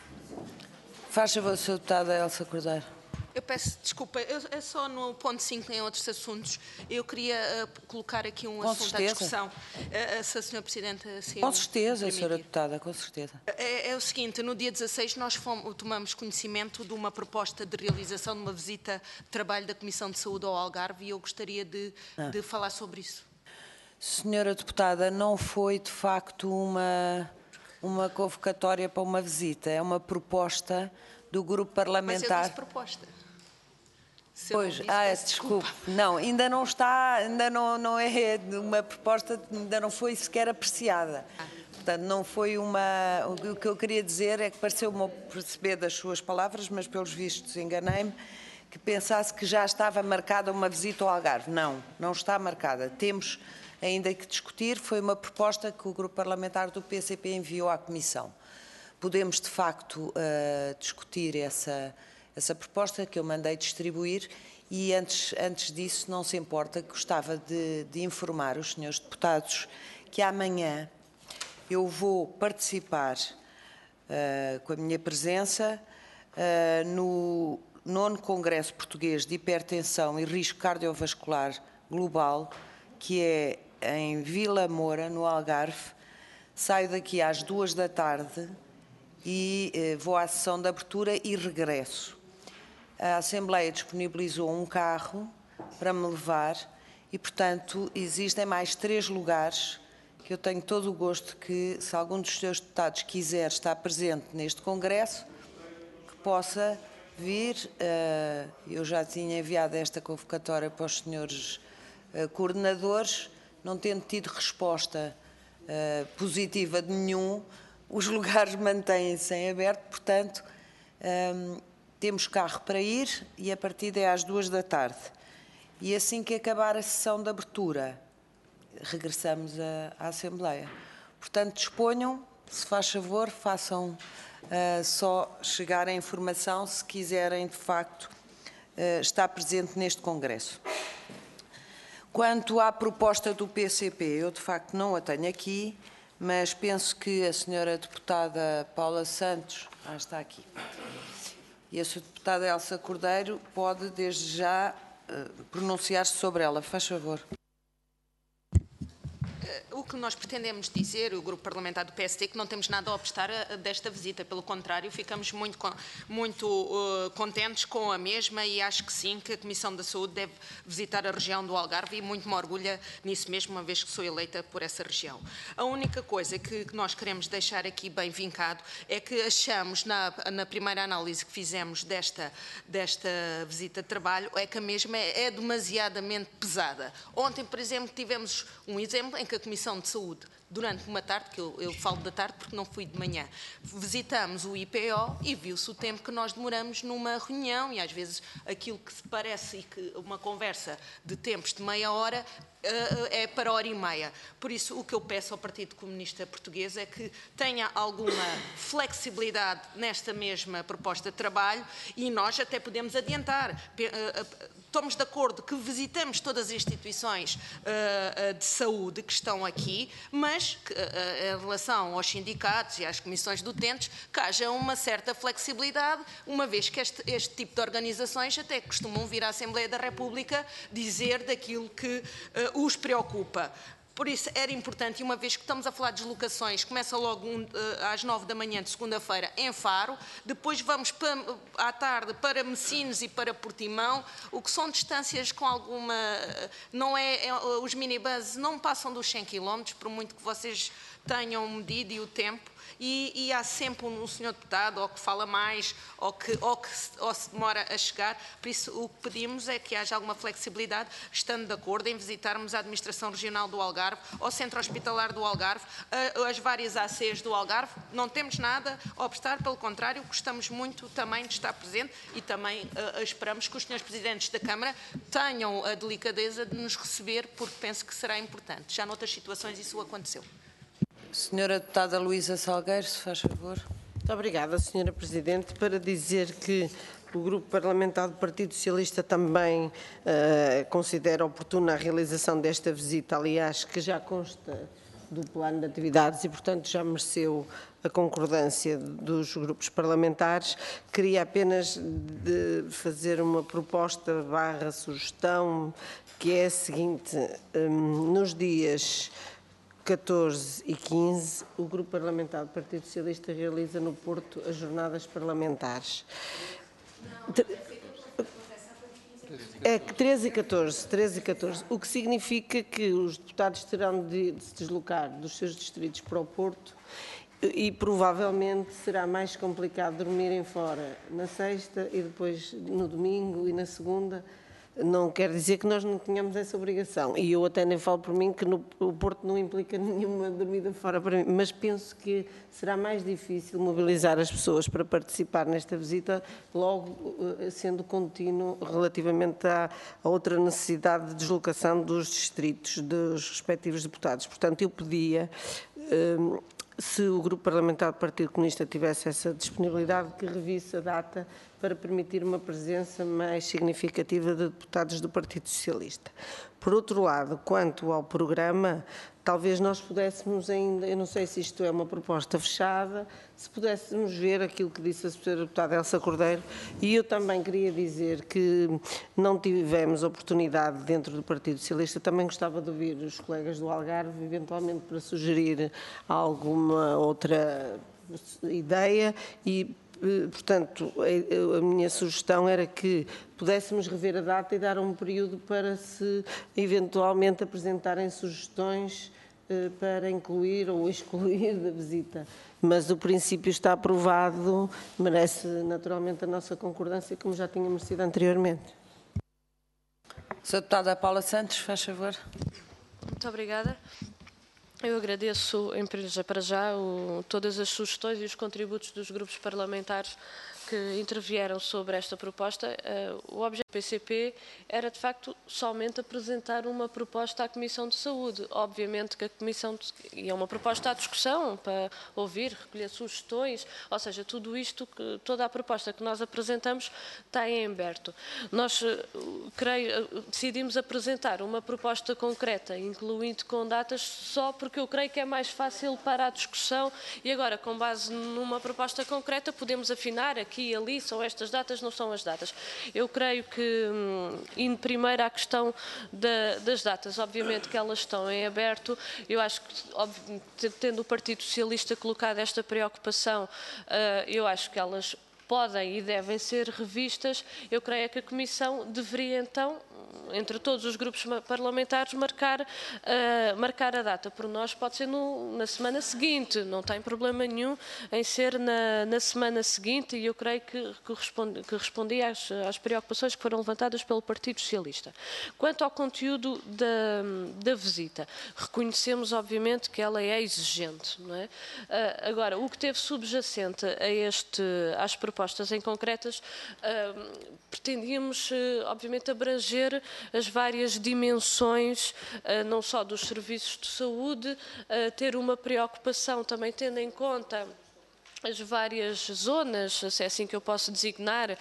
Faz favor, senhora Deputada Elsa Cordeiro.
Eu peço desculpa, eu, é só no ponto cinco, em outros assuntos, eu queria uh, colocar aqui um
com
assunto
certeza.
à discussão. Uh, se a senhora Presidente assim
Com certeza,
me
senhora Deputada, com certeza.
É, é o seguinte, no dia dezasseis nós fomos, tomamos conhecimento de uma proposta de realização de uma visita de trabalho da Comissão de Saúde ao Algarve e eu gostaria de, ah. de falar sobre isso.
Senhora Deputada, não foi de facto uma, uma convocatória para uma visita, é uma proposta do grupo parlamentar.
Mas eu disse proposta. Se
pois,
disse,
ah,
desculpa.
desculpe. Não, ainda não está, ainda não, não é uma proposta, ainda não foi sequer apreciada. Ah. Portanto, não foi uma... O que eu queria dizer é que pareceu-me perceber das suas palavras, mas pelos vistos enganei-me, que pensasse que já estava marcada uma visita ao Algarve. Não, não está marcada. Temos ainda que discutir, foi uma proposta que o grupo parlamentar do P C P enviou à Comissão. Podemos, de facto, uh, discutir essa... essa proposta que eu mandei distribuir e antes, antes disso, não se importa, gostava de, de informar os senhores deputados que amanhã eu vou participar uh, com a minha presença uh, no, nono Congresso Português de Hipertensão e Risco Cardiovascular Global, que é em Vila Moura, no Algarve. Saio daqui às duas da tarde e eh, vou à sessão de abertura e regresso. A Assembleia disponibilizou um carro para me levar e, portanto, existem mais três lugares que eu tenho todo o gosto que, se algum dos seus deputados quiser estar presente neste Congresso, que possa vir. Eu já tinha enviado esta convocatória para os senhores coordenadores, não tendo tido resposta positiva de nenhum, os lugares mantêm-se em aberto, portanto, temos carro para ir e a partida é às duas da tarde. E assim que acabar a sessão de abertura, regressamos à, à Assembleia. Portanto, disponham, se faz favor, façam uh, só chegar a informação se quiserem, de facto, uh, estar presente neste Congresso. Quanto à proposta do P C P, eu, de facto, não a tenho aqui, mas penso que a senhora deputada Paula Santos, ah, está aqui, e a senhora deputada Elsa Cordeiro pode, desde já, uh, pronunciar-se sobre ela. Faz favor.
O que nós pretendemos dizer, o Grupo Parlamentar do P S D, que não temos nada a obstar a, a desta visita. Pelo contrário, ficamos muito, muito uh, contentes com a mesma e acho que sim, que a Comissão da Saúde deve visitar a região do Algarve e muito me orgulha nisso mesmo, uma vez que sou eleita por essa região. A única coisa que, que nós queremos deixar aqui bem vincado é que achamos, na, na primeira análise que fizemos desta, desta visita de trabalho, é que a mesma é, é demasiadamente pesada. Ontem, por exemplo, tivemos um exemplo em que a Comissão de Saúde, durante uma tarde, que eu, eu falo da tarde porque não fui de manhã, visitamos o I P O e viu-se o tempo que nós demoramos numa reunião e às vezes aquilo que se parece e que uma conversa de tempos de meia hora uh, é para hora e meia. Por isso, o que eu peço ao Partido Comunista Português é que tenha alguma flexibilidade nesta mesma proposta de trabalho e nós até podemos adiantar. Estamos de acordo que visitamos todas as instituições uh, de saúde que estão aqui, mas que, uh, em relação aos sindicatos e às comissões de utentes, que haja uma certa flexibilidade, uma vez que este, este tipo de organizações até costumam vir à Assembleia da República dizer daquilo que uh, os preocupa. Por isso, era importante, e uma vez que estamos a falar de deslocações, começa logo um, às nove da manhã de segunda-feira em Faro, depois vamos para, à tarde para Messinos e para Portimão, o que são distâncias com alguma... não é, é os minibuses não passam dos cem quilómetros, por muito que vocês tenham medido e o tempo, e, e há sempre um, um senhor deputado, ou que fala mais, ou que, ou que ou se demora a chegar. Por isso, o que pedimos é que haja alguma flexibilidade, estando de acordo em visitarmos a Administração Regional do Algarve, ou Centro Hospitalar do Algarve, as várias A Cs do Algarve. Não temos nada a obstar, pelo contrário, gostamos muito também de estar presente e também uh, esperamos que os senhores Presidentes da Câmara tenham a delicadeza de nos receber, porque penso que será importante. Já noutras situações isso aconteceu.
Senhora deputada Luísa Salgueiro, se faz favor.
Muito obrigada, senhora Presidente. Para dizer que o Grupo Parlamentar do Partido Socialista também uh, considera oportuna a realização desta visita, aliás, que já consta do plano de atividades e, portanto, já mereceu a concordância dos grupos parlamentares. Queria apenas de fazer uma proposta barra sugestão, que é a seguinte: um, nos dias catorze e quinze, o Grupo Parlamentar do Partido Socialista realiza no Porto as jornadas parlamentares. É treze e catorze, treze e catorze, o que significa que os deputados terão de, de se deslocar dos seus distritos para o Porto e provavelmente será mais complicado dormirem fora na sexta e depois no domingo e na segunda. Não quer dizer que nós não tenhamos essa obrigação. E eu até nem falo por mim que no, o Porto não implica nenhuma dormida fora para mim, mas penso que será mais difícil mobilizar as pessoas para participar nesta visita, logo sendo contínuo relativamente à, à outra necessidade de deslocação dos distritos dos respectivos deputados. Portanto, eu pedia, hum, se o Grupo Parlamentar do Partido Comunista tivesse essa disponibilidade, que revisse a data para permitir uma presença mais significativa de deputados do Partido Socialista. Por outro lado, quanto ao programa, talvez nós pudéssemos ainda, eu não sei se isto é uma proposta fechada, se pudéssemos ver aquilo que disse a senhora deputada Elsa Cordeiro, e eu também queria dizer que não tivemos oportunidade dentro do Partido Socialista, também gostava de ouvir os colegas do Algarve, eventualmente para sugerir alguma outra ideia e, portanto, a, a minha sugestão era que pudéssemos rever a data e dar um período para se eventualmente apresentarem sugestões eh, para incluir ou excluir da visita. Mas o princípio está aprovado, merece naturalmente a nossa concordância, como já tinha merecido anteriormente.
senhora Deputada Paula Santos, faz favor.
Muito obrigada. Eu agradeço, em para já, o, todas as sugestões e os contributos dos grupos parlamentares que intervieram sobre esta proposta. Uh, o objetivo do P C P era, de facto, somente apresentar uma proposta à Comissão de Saúde. Obviamente que a Comissão, de, e é uma proposta à discussão, para ouvir, recolher sugestões, ou seja, tudo isto, que, toda a proposta que nós apresentamos está em aberto. Nós, uh, creio, uh, decidimos apresentar uma proposta concreta, incluindo com datas, só porque eu creio que é mais fácil para a discussão e agora, com base numa proposta concreta, podemos afinar aqui e ali, são estas datas, não são as datas. Eu creio que, indo primeiro à questão da, das datas, obviamente que elas estão em aberto, eu acho que, tendo o Partido Socialista colocado esta preocupação, eu acho que elas podem e devem ser revistas. Eu creio que a Comissão deveria, então, entre todos os grupos parlamentares, marcar, uh, marcar a data. Por nós pode ser no, na semana seguinte, não tem problema nenhum em ser na, na semana seguinte, e eu creio que, que, respondi, que respondi às, às preocupações que foram levantadas pelo Partido Socialista. Quanto ao conteúdo da, da visita, reconhecemos obviamente que ela é exigente, não é? Uh, agora, o que teve subjacente a este, às propostas em concretas, uh, pretendíamos, uh, obviamente, abranger as várias dimensões, não só dos serviços de saúde, ter uma preocupação também tendo em conta as várias zonas, se é assim que eu posso designar,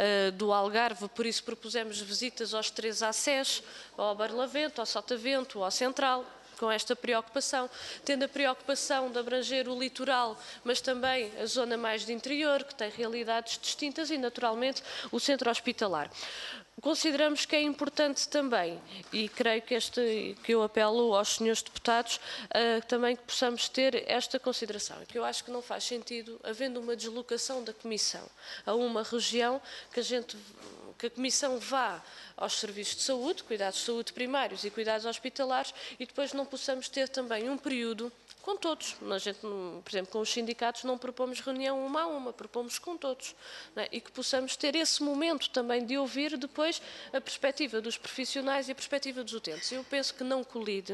do Algarve. Por isso propusemos visitas aos três A C E S, ao Barlavento, ao Sotavento, ao Central, com esta preocupação, tendo a preocupação de abranger o litoral, mas também a zona mais de interior, que tem realidades distintas, e naturalmente o centro hospitalar. Consideramos que é importante também, e creio que, este, que eu apelo aos senhores deputados, uh, também que possamos ter esta consideração, que eu acho que não faz sentido, havendo uma deslocação da Comissão a uma região, que a gente, que a Comissão vá aos serviços de saúde, cuidados de saúde primários e cuidados hospitalares, e depois não possamos ter também um período com todos. A gente, por exemplo, com os sindicatos não propomos reunião uma a uma, propomos com todos, não é? E que possamos ter esse momento também de ouvir depois a perspectiva dos profissionais e a perspectiva dos utentes. Eu penso que não colide.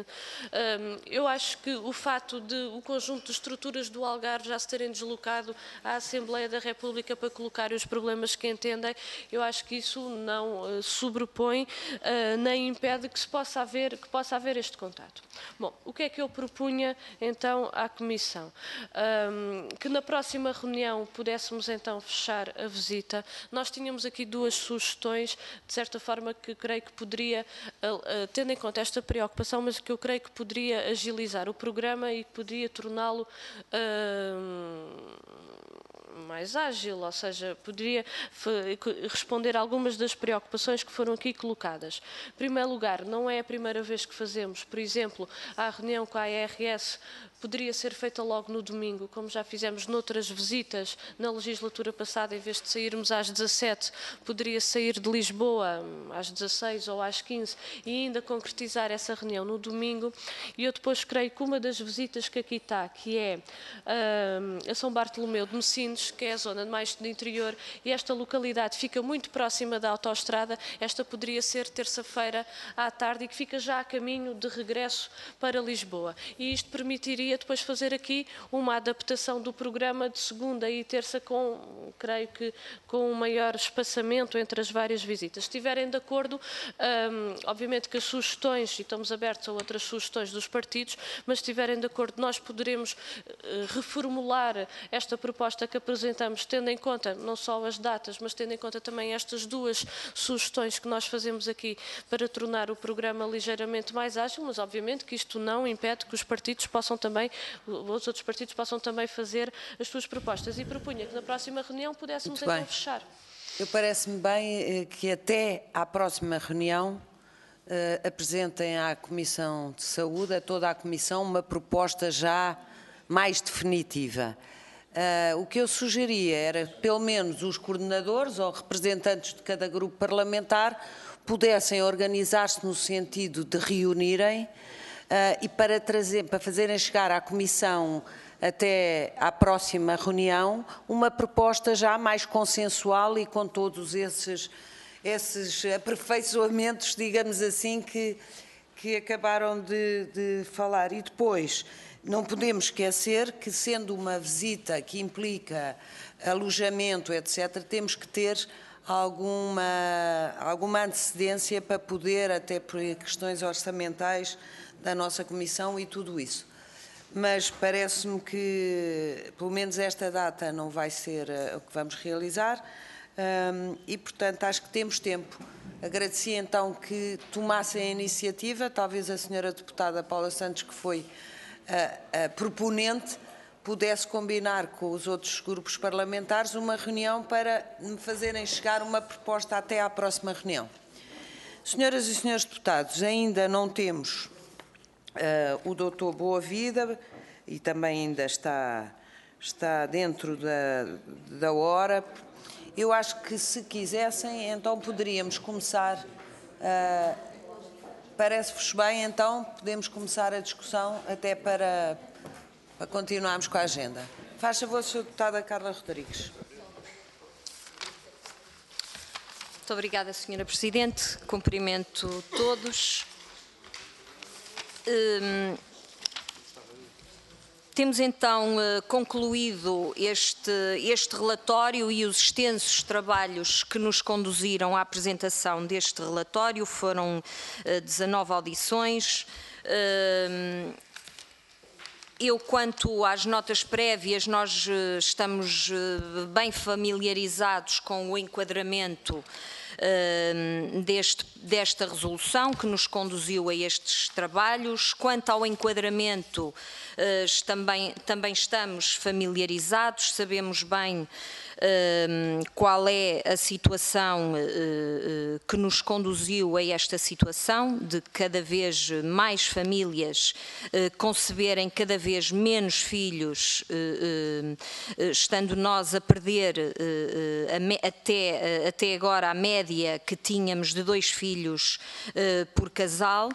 Eu acho que o fato de o conjunto de estruturas do Algarve já se terem deslocado à Assembleia da República para colocar os problemas que entendem, eu acho que isso não sobrepõe nem impede que se possa haver, que possa haver este contato. Bom, o que é que eu propunha então à Comissão? Um, que na próxima reunião pudéssemos então fechar a visita. Nós tínhamos aqui duas sugestões, de certa forma que creio que poderia, uh, uh, tendo em conta esta preocupação, mas que eu creio que poderia agilizar o programa e que poderia torná-lo uh, mais ágil, ou seja, poderia responder a algumas das preocupações que foram aqui colocadas. Em primeiro lugar, não é a primeira vez que fazemos, por exemplo, a reunião com a A R S poderia ser feita logo no domingo, como já fizemos noutras visitas na legislatura passada, em vez de sairmos às dezassete, poderia sair de Lisboa às dezasseis ou às quinze e ainda concretizar essa reunião no domingo. E eu depois creio que uma das visitas que aqui está, que é uh, a São Bartolomeu de Messines, que é a zona mais de interior, e esta localidade fica muito próxima da autoestrada, esta poderia ser terça-feira à tarde e que fica já a caminho de regresso para Lisboa. E isto permitiria poderia depois fazer aqui uma adaptação do programa de segunda e terça com, creio que, com um maior espaçamento entre as várias visitas. Se estiverem de acordo, um, obviamente que as sugestões, e estamos abertos a outras sugestões dos partidos, mas se estiverem de acordo, nós poderemos uh, reformular esta proposta que apresentamos, tendo em conta não só as datas, mas tendo em conta também estas duas sugestões que nós fazemos aqui para tornar o programa ligeiramente mais ágil, mas obviamente que isto não impede que os partidos possam também, os outros partidos possam também fazer as suas propostas. E propunha que na próxima reunião pudéssemos então fechar.
Eu parece-me bem que até à próxima reunião uh, apresentem à Comissão de Saúde, a toda a Comissão, uma proposta já mais definitiva. Uh, o que eu sugeria era, pelo menos, os coordenadores ou representantes de cada grupo parlamentar pudessem organizar-se no sentido de reunirem uh, e para, trazer, para fazerem chegar à Comissão até à próxima reunião uma proposta já mais consensual e com todos esses, esses aperfeiçoamentos, digamos assim, que, que acabaram de, de falar. E depois, não podemos esquecer que, sendo uma visita que implica alojamento, etcétera, temos que ter alguma, alguma antecedência para poder, até por questões orçamentais da nossa Comissão e tudo isso. Mas parece-me que, pelo menos esta data, não vai ser o que vamos realizar um, e, portanto, acho que temos tempo. Agradecia, então, que tomassem a iniciativa, talvez a senhora deputada Paula Santos, que foi a, a proponente, pudesse combinar com os outros grupos parlamentares uma reunião para me fazerem chegar uma proposta até à próxima reunião. Senhoras e senhores deputados, ainda não temos Uh, o doutor Boa Vida e também ainda está, está dentro da, da hora. Eu acho que, se quisessem, então poderíamos começar, uh, parece-vos bem, então podemos começar a discussão até para, para continuarmos com a agenda. Faz favor, senhora deputada Carla Rodrigues.
Muito obrigada, senhora Presidente. Cumprimento todos. Hum, temos então uh, concluído este, este relatório e os extensos trabalhos que nos conduziram à apresentação deste relatório. Foram uh, dezanove audições. Uh, eu, quanto às notas prévias, nós uh, estamos uh, bem familiarizados com o enquadramento Uh, deste, desta resolução que nos conduziu a estes trabalhos. Quanto ao enquadramento, uh, também, também estamos familiarizados, sabemos bem uh, qual é a situação uh, uh, que nos conduziu a esta situação, de cada vez mais famílias uh, conceberem cada vez menos filhos, uh, uh, estando nós a perder uh, uh, a, até, uh, até agora a média que tínhamos de dois filhos uh, por casal.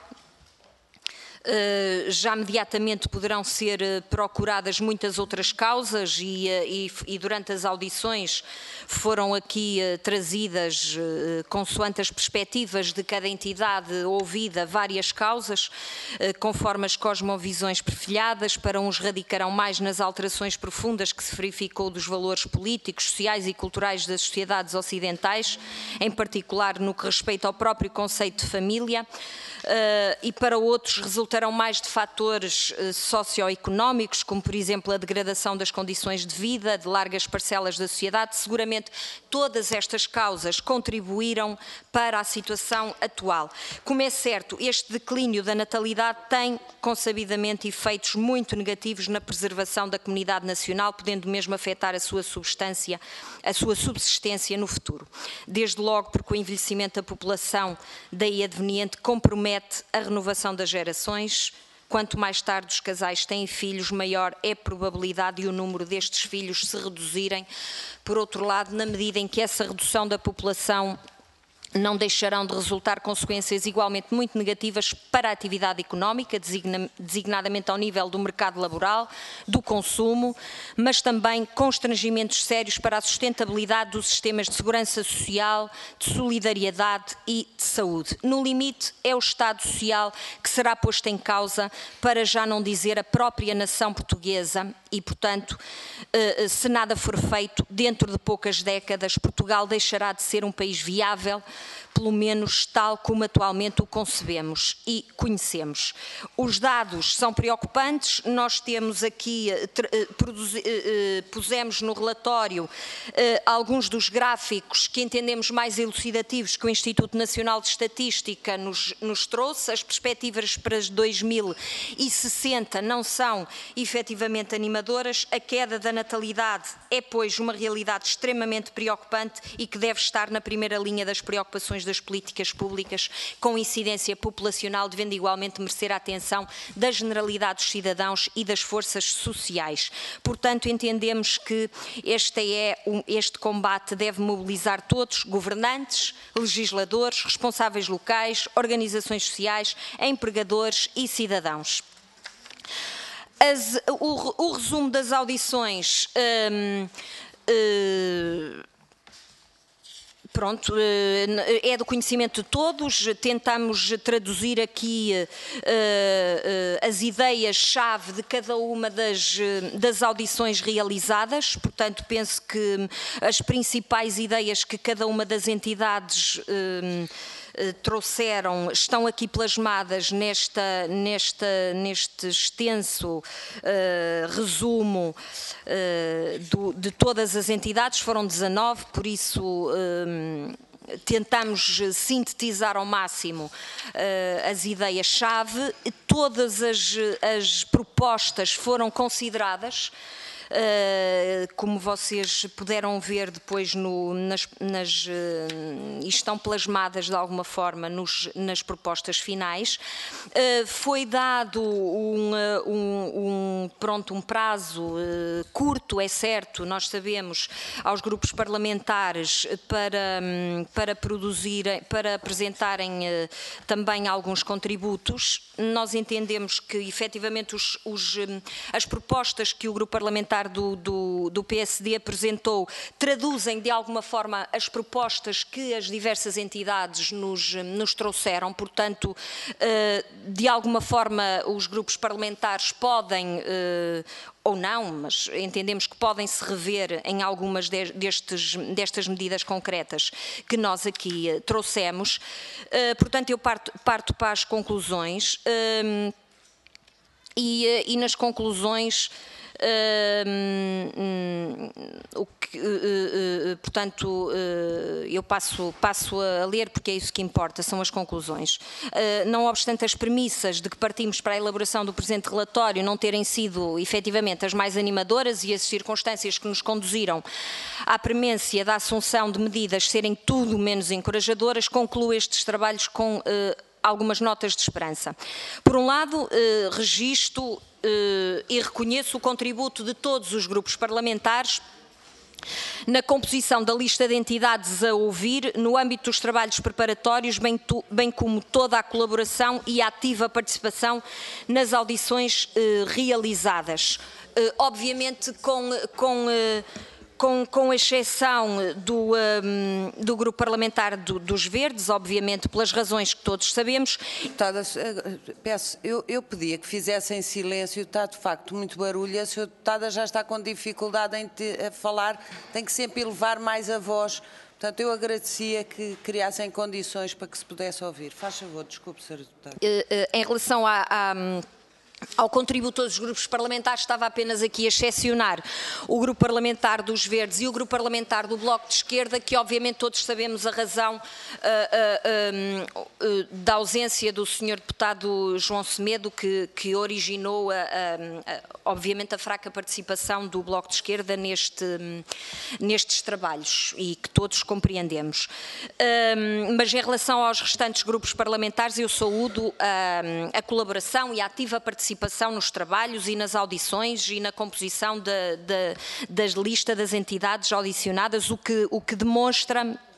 Uh, já imediatamente poderão ser uh, procuradas muitas outras causas e, uh, e, e durante as audições foram aqui uh, trazidas, uh, consoante as perspectivas de cada entidade ouvida, várias causas, uh, conforme as cosmovisões perfilhadas. Para uns radicarão mais nas alterações profundas que se verificou dos valores políticos, sociais e culturais das sociedades ocidentais, em particular no que respeita ao próprio conceito de família, uh, e para outros resultarão mais de fatores uh, socioeconómicos, como por exemplo a degradação das condições de vida de largas parcelas da sociedade. Seguramente todas estas causas contribuíram para a situação atual. Como é certo, este declínio da natalidade tem consabidamente efeitos muito negativos na preservação da comunidade nacional, podendo mesmo afetar a sua substância, a sua subsistência no futuro. Desde logo porque o envelhecimento da população daí adveniente compromete a renovação das gerações. Quanto mais tarde os casais têm filhos, maior é a probabilidade de o número destes filhos se reduzirem. Por outro lado, na medida em que essa redução da população não deixarão de resultar consequências igualmente muito negativas para a atividade económica, designa, designadamente ao nível do mercado laboral, do consumo, mas também constrangimentos sérios para a sustentabilidade dos sistemas de segurança social, de solidariedade e de saúde. No limite, é o Estado Social que será posto em causa, para já não dizer a própria nação portuguesa, e, portanto, se nada for feito, dentro de poucas décadas, Portugal deixará de ser um país viável, pelo menos tal como atualmente o concebemos e conhecemos. Os dados são preocupantes, nós temos aqui, pusemos no relatório alguns dos gráficos que entendemos mais elucidativos que o Instituto Nacional de Estatística nos, nos trouxe. As perspectivas para dois mil e sessenta não são efetivamente animadoras. A queda da natalidade é, pois, uma realidade extremamente preocupante e que deve estar na primeira linha das preocupações das políticas públicas, com incidência populacional, devendo igualmente merecer a atenção da generalidade dos cidadãos e das forças sociais. Portanto, entendemos que este, é, este combate deve mobilizar todos, governantes, legisladores, responsáveis locais, organizações sociais, empregadores e cidadãos. As, o, o resumo das audições hum, hum, Pronto, é do conhecimento de todos, tentamos traduzir aqui uh, uh, as ideias-chave de cada uma das, das audições realizadas, portanto penso que as principais ideias que cada uma das entidades uh, trouxeram estão aqui plasmadas nesta, nesta, neste extenso uh, resumo uh, do, de todas as entidades. Foram dezanove, por isso um, tentamos sintetizar ao máximo uh, as ideias-chave. Todas as, as propostas foram consideradas. Uh, como vocês puderam ver depois no, nas, nas, uh, estão plasmadas de alguma forma nos, nas propostas finais, uh, foi dado um, uh, um, um, pronto, um prazo uh, curto, é certo, nós sabemos, aos grupos parlamentares para, um, para produzirem, para apresentarem uh, também alguns contributos. Nós entendemos que efetivamente os, os, um, as propostas que o grupo parlamentar Do, do, do P S D apresentou traduzem de alguma forma as propostas que as diversas entidades nos, nos trouxeram, portanto, de alguma forma os grupos parlamentares podem, ou não, mas entendemos que podem se rever em algumas destes, destas medidas concretas que nós aqui trouxemos. Portanto, eu parto, parto para as conclusões e, e nas conclusões Uh, um, o que, uh, uh, portanto, uh, eu passo, passo a ler porque é isso que importa, são as conclusões. Uh, não obstante as premissas de que partimos para a elaboração do presente relatório não terem sido efetivamente as mais animadoras e as circunstâncias que nos conduziram à premência da assunção de medidas serem tudo menos encorajadoras, concluo estes trabalhos com uh, algumas notas de esperança. Por um lado, uh, registro Uh, e reconheço o contributo de todos os grupos parlamentares na composição da lista de entidades a ouvir, no âmbito dos trabalhos preparatórios, bem, tu, bem como toda a colaboração e a ativa participação nas audições uh, realizadas. Uh, obviamente com... com uh, Com, com exceção do, um, do grupo parlamentar do, dos Verdes, obviamente pelas razões que todos sabemos.
Deputada, peço, eu, eu pedia que fizessem silêncio, está de facto muito barulho, a senhora deputada já está com dificuldade em te, a falar, tem que sempre elevar mais a voz. Portanto, eu agradecia que criassem condições para que se pudesse ouvir. Faz favor, desculpe, senhora deputada.
Uh, uh, em relação a... a Ao contributo dos grupos parlamentares, estava apenas aqui a excepcionar o grupo parlamentar dos Verdes e o grupo parlamentar do Bloco de Esquerda, que obviamente todos sabemos a razão uh, uh, uh, da ausência do senhor deputado João Semedo, que, que originou a, a, a, obviamente a fraca participação do Bloco de Esquerda neste, nestes trabalhos e que todos compreendemos. Uh, mas em relação aos restantes grupos parlamentares, eu saúdo a, a colaboração e a ativa participação participação nos trabalhos e nas audições e na composição da, da, da lista das entidades audicionadas, o que, o que demonstra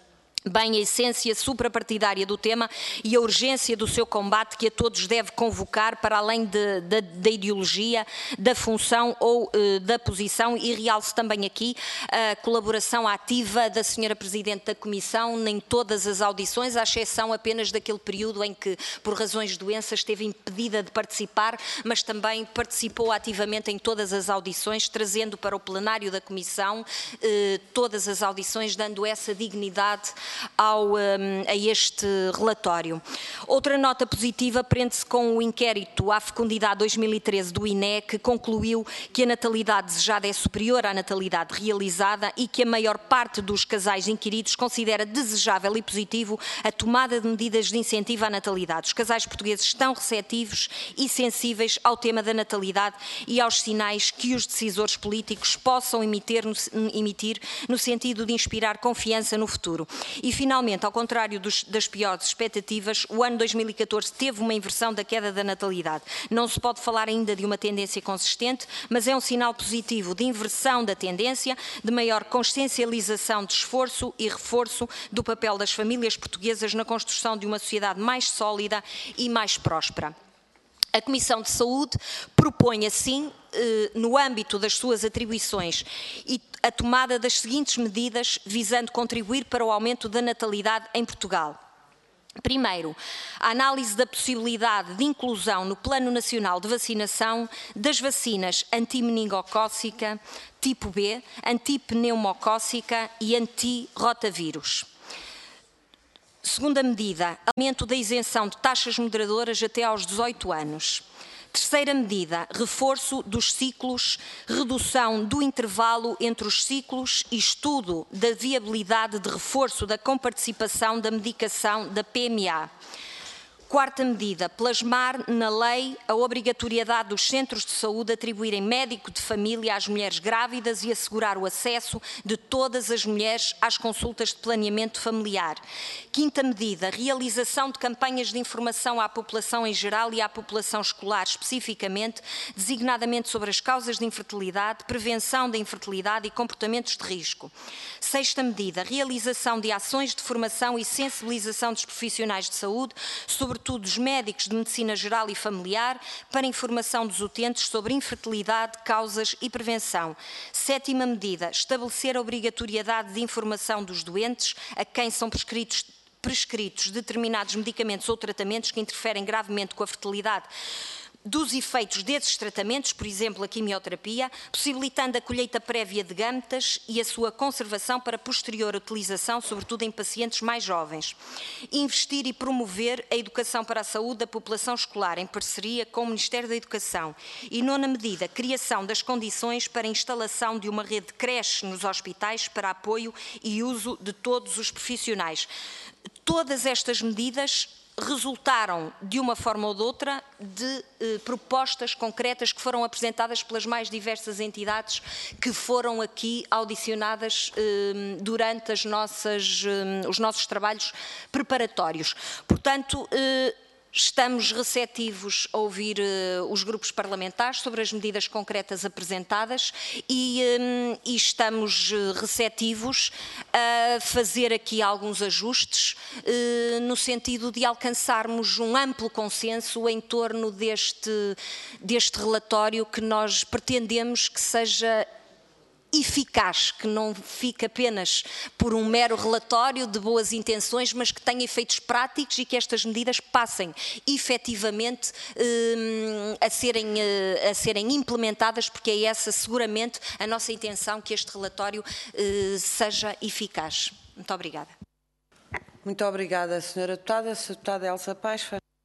bem a essência suprapartidária do tema e a urgência do seu combate, que a todos deve convocar para além de, de, da ideologia, da função ou uh, da posição, e realço também aqui a colaboração ativa da senhora Presidente da Comissão em todas as audições, à exceção apenas daquele período em que, por razões de doença, esteve impedida de participar, mas também participou ativamente em todas as audições, trazendo para o plenário da Comissão uh, todas as audições, dando essa dignidade Ao, um, a este relatório. Outra nota positiva prende-se com o inquérito à fecundidade dois mil e treze do I N E, que concluiu que a natalidade desejada é superior à natalidade realizada e que a maior parte dos casais inquiridos considera desejável e positivo a tomada de medidas de incentivo à natalidade. Os casais portugueses estão receptivos e sensíveis ao tema da natalidade e aos sinais que os decisores políticos possam emitir no, emitir no sentido de inspirar confiança no futuro. E, finalmente, ao contrário dos, das piores expectativas, o ano dois mil e catorze teve uma inversão da queda da natalidade. Não se pode falar ainda de uma tendência consistente, mas é um sinal positivo de inversão da tendência, de maior consciencialização de esforço e reforço do papel das famílias portuguesas na construção de uma sociedade mais sólida e mais próspera. A Comissão de Saúde propõe, assim, no âmbito das suas atribuições, a tomada das seguintes medidas visando contribuir para o aumento da natalidade em Portugal. Primeiro, a análise da possibilidade de inclusão no Plano Nacional de Vacinação das vacinas antimeningocócica tipo B, antipneumocócica e antirrotavírus. Segunda medida, aumento da isenção de taxas moderadoras até aos dezoito anos. Terceira medida, reforço dos ciclos, redução do intervalo entre os ciclos e estudo da viabilidade de reforço da comparticipação da medicação da P M A. Quarta medida, plasmar na lei a obrigatoriedade dos centros de saúde atribuírem médico de família às mulheres grávidas e assegurar o acesso de todas as mulheres às consultas de planeamento familiar. Quinta medida, realização de campanhas de informação à população em geral e à população escolar especificamente, designadamente sobre as causas de infertilidade, prevenção da infertilidade e comportamentos de risco. Sexta medida, realização de ações de formação e sensibilização dos profissionais de saúde, sobretudo dos médicos de medicina geral e familiar, para informação dos utentes sobre infertilidade, causas e prevenção. Sétima medida, estabelecer a obrigatoriedade de informação dos doentes a quem são prescritos, prescritos determinados medicamentos ou tratamentos que interferem gravemente com a fertilidade, dos efeitos desses tratamentos, por exemplo, a quimioterapia, possibilitando a colheita prévia de gametas e a sua conservação para posterior utilização, sobretudo em pacientes mais jovens. Investir e promover a educação para a saúde da população escolar, em parceria com o Ministério da Educação. E nona medida, criação das condições para a instalação de uma rede de creches nos hospitais para apoio e uso de todos os profissionais. Todas estas medidas resultaram, de uma forma ou de outra, de eh, propostas concretas que foram apresentadas pelas mais diversas entidades que foram aqui audicionadas eh, durante as nossas, eh, os nossos trabalhos preparatórios. Portanto, eh, estamos receptivos a ouvir uh, os grupos parlamentares sobre as medidas concretas apresentadas e, um, e estamos uh, receptivos a fazer aqui alguns ajustes uh, no sentido de alcançarmos um amplo consenso em torno deste, deste relatório que nós pretendemos que seja eficaz, que não fique apenas por um mero relatório de boas intenções, mas que tenha efeitos práticos e que estas medidas passem efetivamente eh, a, serem, eh, a serem implementadas, porque é essa seguramente a nossa intenção, que este relatório eh, seja eficaz. Muito obrigada.
Muito obrigada, senhora Deputada. A senhora Deputada Elsa Paes.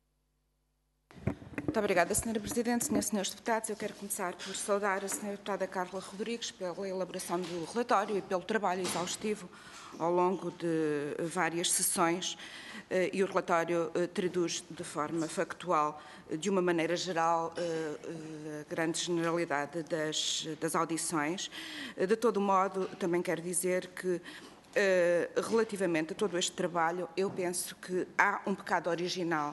Muito obrigada, senhora Presidente. Senhoras e senhores deputados, eu quero começar por saudar a senhora Deputada Carla Rodrigues pela elaboração do relatório e pelo trabalho exaustivo ao longo de várias sessões, e o relatório traduz de forma factual, de uma maneira geral, a grande generalidade das, das audições. De todo modo, também quero dizer que, relativamente a todo este trabalho, eu penso que há um pecado original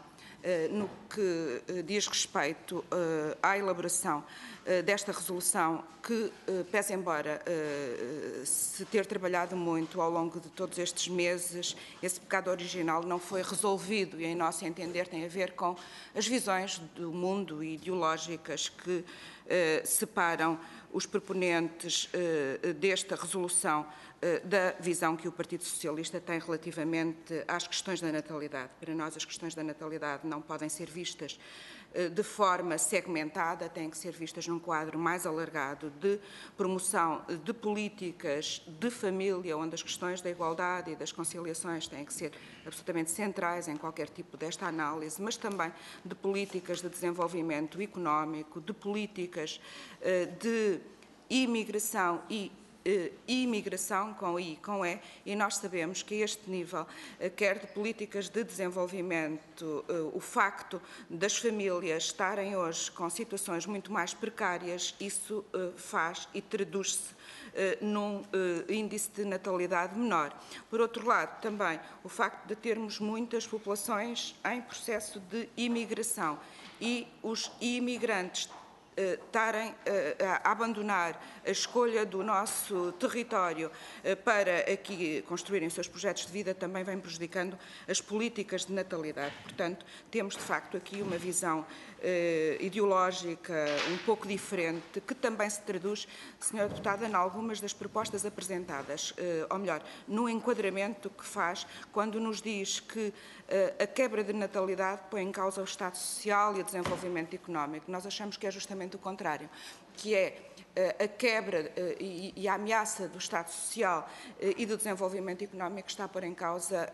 no que diz respeito à elaboração desta resolução, que, pese embora se ter trabalhado muito ao longo de todos estes meses, esse pecado original não foi resolvido e, em nosso entender, tem a ver com as visões do mundo e ideológicas que separam os proponentes desta resolução da visão que o Partido Socialista tem relativamente às questões da natalidade. Para nós, as questões da natalidade não podem ser vistas de forma segmentada, têm que ser vistas num quadro mais alargado de promoção de políticas de família, onde as questões da igualdade e das conciliações têm que ser absolutamente centrais em qualquer tipo desta análise, mas também de políticas de desenvolvimento económico, de políticas de imigração e imigração, com I e com E, e nós sabemos que a este nível, quer de políticas de desenvolvimento, o facto das famílias estarem hoje com situações muito mais precárias, isso faz e traduz-se num índice de natalidade menor. Por outro lado, também o facto de termos muitas populações em processo de imigração e os imigrantes estarem a abandonar a escolha do nosso território para aqui construírem seus projetos de vida, também vem prejudicando as políticas de natalidade. Portanto, temos de facto aqui uma visão ideológica um pouco diferente, que também se traduz, senhora Deputada, em algumas das propostas apresentadas, ou melhor, no enquadramento que faz quando nos diz que a quebra de natalidade põe em causa o Estado Social e o desenvolvimento económico. Nós achamos que é justamente o contrário, que é a quebra e a ameaça do Estado Social e do desenvolvimento económico está a pôr em causa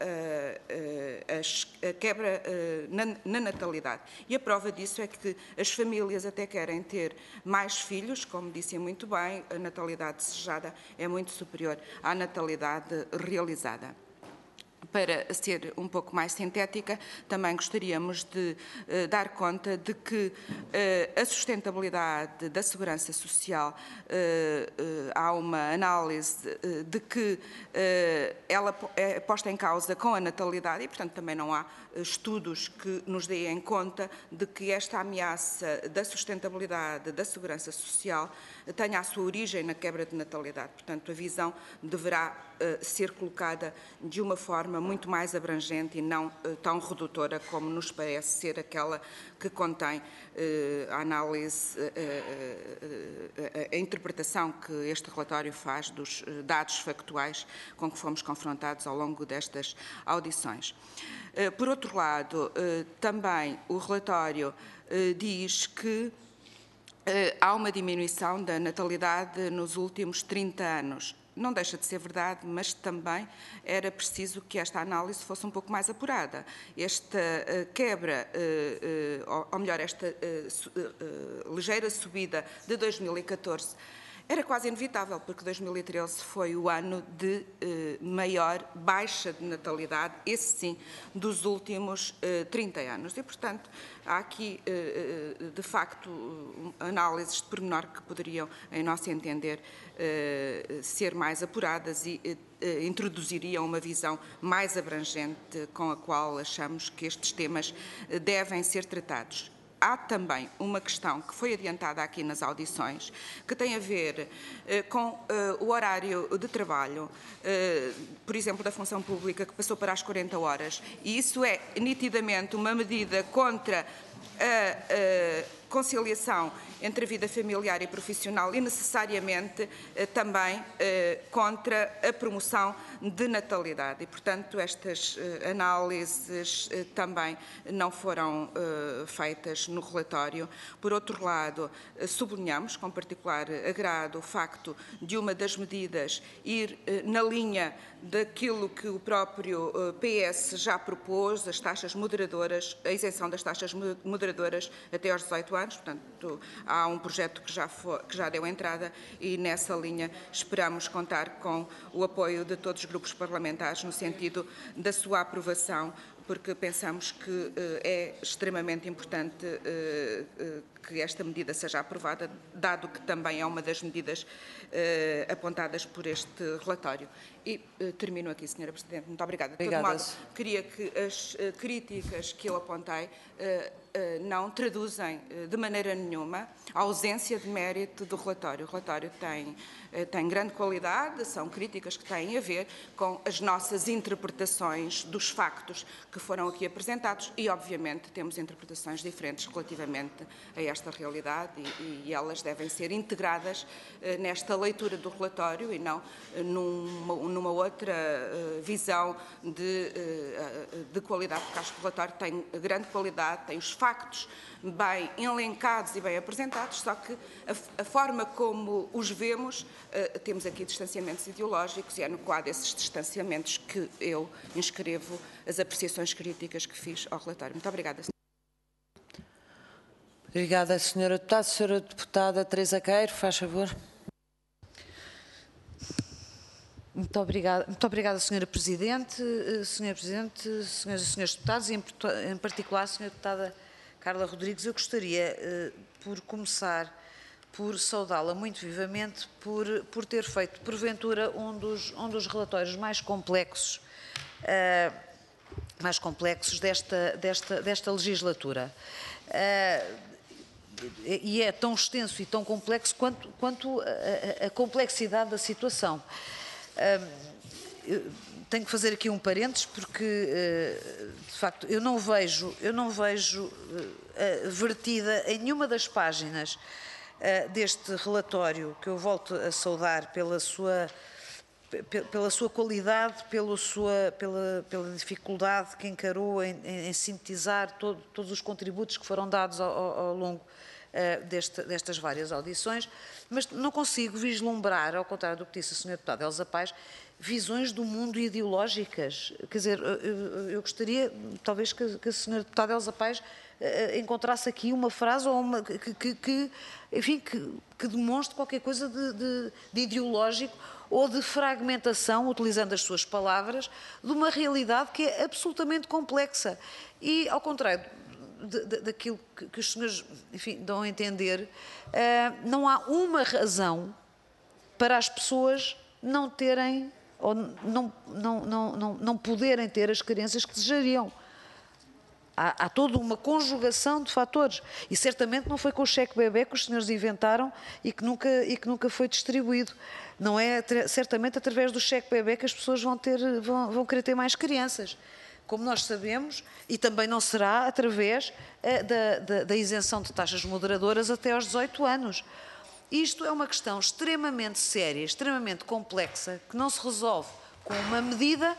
a quebra na natalidade. E a prova disso é que as famílias até querem ter mais filhos, como disse muito bem, a natalidade desejada é muito superior à natalidade realizada. Para ser um pouco mais sintética, também gostaríamos de uh, dar conta de que uh, a sustentabilidade da segurança social, uh, uh, há uma análise uh, de que uh, ela é posta em causa com a natalidade e, portanto, também não há estudos que nos deem conta de que esta ameaça da sustentabilidade da segurança social tenha a sua origem na quebra de natalidade. Portanto, a visão deverá uh, ser colocada de uma forma muito mais abrangente e não uh, tão redutora como nos parece ser aquela que contém uh, a análise, uh, uh, uh, a interpretação que este relatório faz dos uh, dados factuais com que fomos confrontados ao longo destas audições. Uh, por outro lado, uh, também o relatório uh, diz que Uh, há uma diminuição da natalidade nos últimos trinta anos. Não deixa de ser verdade, mas também era preciso que esta análise fosse um pouco mais apurada. Esta uh, quebra, uh, uh, ou, ou melhor, esta uh, su, uh, ligeira subida de dois mil e catorze era quase inevitável, porque dois mil e treze foi o ano de eh, maior baixa de natalidade, esse sim, dos últimos eh, trinta anos. E, portanto, há aqui, eh, de facto, análises de pormenor que poderiam, em nosso entender, eh, ser mais apuradas e eh, introduziriam uma visão mais abrangente com a qual achamos que estes temas eh, devem ser tratados. Há também uma questão que foi adiantada aqui nas audições, que tem a ver eh, com eh, o horário de trabalho, eh, por exemplo, da função pública, que passou para as quarenta horas, e isso é nitidamente uma medida contra a, a conciliação entre a vida familiar e profissional e necessariamente eh, também eh, contra a promoção de natalidade. E, portanto, estas eh, análises eh, também não foram eh, feitas no relatório. Por outro lado, eh, sublinhamos com particular agrado o facto de uma das medidas ir eh, na linha daquilo que o próprio eh, P S já propôs, as taxas moderadoras, a isenção das taxas moderadoras até aos dezoito anos. Portanto, há um projeto que já, foi, que já deu entrada e, nessa linha, esperamos contar com o apoio de todos os grupos parlamentares no sentido da sua aprovação, porque pensamos que uh, é extremamente importante uh, uh, que esta medida seja aprovada, dado que também é uma das medidas eh, apontadas por este relatório. E eh, termino aqui, senhora Presidente. Muito obrigada. De todo modo, queria que as eh, críticas que eu apontei eh, eh, não traduzem eh, de maneira nenhuma a ausência de mérito do relatório. O relatório tem, eh, tem grande qualidade, são críticas que têm a ver com as nossas interpretações dos factos que foram aqui apresentados e, obviamente, temos interpretações diferentes relativamente a esta realidade e, e elas devem ser integradas eh, nesta leitura do relatório e não eh, numa, numa outra eh, visão de, eh, de qualidade, porque acho que o relatório tem grande qualidade, tem os factos bem elencados e bem apresentados, só que a, a forma como os vemos, uh, temos aqui distanciamentos ideológicos e é no quadro desses distanciamentos que eu inscrevo as apreciações críticas que fiz ao relatório. Muito obrigada.
Obrigada, senhora deputada. Senhora deputada Teresa Queiro, faz favor.
Muito obrigada, muito obrigada, senhora Presidente, senhora Presidente, senhoras e senhores deputados, e em, em particular, senhora deputada Carla Rodrigues. Eu gostaria, eh, por começar, por saudá-la muito vivamente, por, por ter feito, porventura, um dos, um dos relatórios mais complexos, eh, mais complexos desta, desta, desta legislatura. Eh, e é tão extenso e tão complexo quanto, quanto a, a, a complexidade da situação. Uh, tenho que fazer aqui um parênteses porque, uh, de facto, eu não vejo, eu não vejo uh, vertida em nenhuma das páginas uh, deste relatório, que eu volto a saudar pela sua, pela sua qualidade, pela, sua, pela, pela dificuldade que encarou em, em sintetizar todo, todos os contributos que foram dados ao, ao longo uh, deste, destas várias audições. Mas não consigo vislumbrar, ao contrário do que disse a senhora deputada Elsa Paes, visões do mundo ideológicas. Quer dizer, eu, eu gostaria, talvez, que, que a senhora deputada Elsa Paes uh, encontrasse aqui uma frase ou uma, que, que, que, enfim, que, que demonstre qualquer coisa de, de, de ideológico ou de fragmentação, utilizando as suas palavras, de uma realidade que é absolutamente complexa. E, ao contrário De, de, daquilo que, que os senhores, enfim, dão a entender, uh, não há uma razão para as pessoas não terem ou não, não, não, não, não poderem ter as crianças que desejariam. Há, há toda uma conjugação de fatores e certamente não foi com o cheque bebê que os senhores inventaram e que nunca, e que nunca foi distribuído. Não é certamente através do cheque bebê que as pessoas vão, ter, vão, vão querer ter mais crianças. Como nós sabemos, e também não será através uh, da, da, da isenção de taxas moderadoras até aos dezoito anos. Isto é uma questão extremamente séria, extremamente complexa, que não se resolve com uma medida,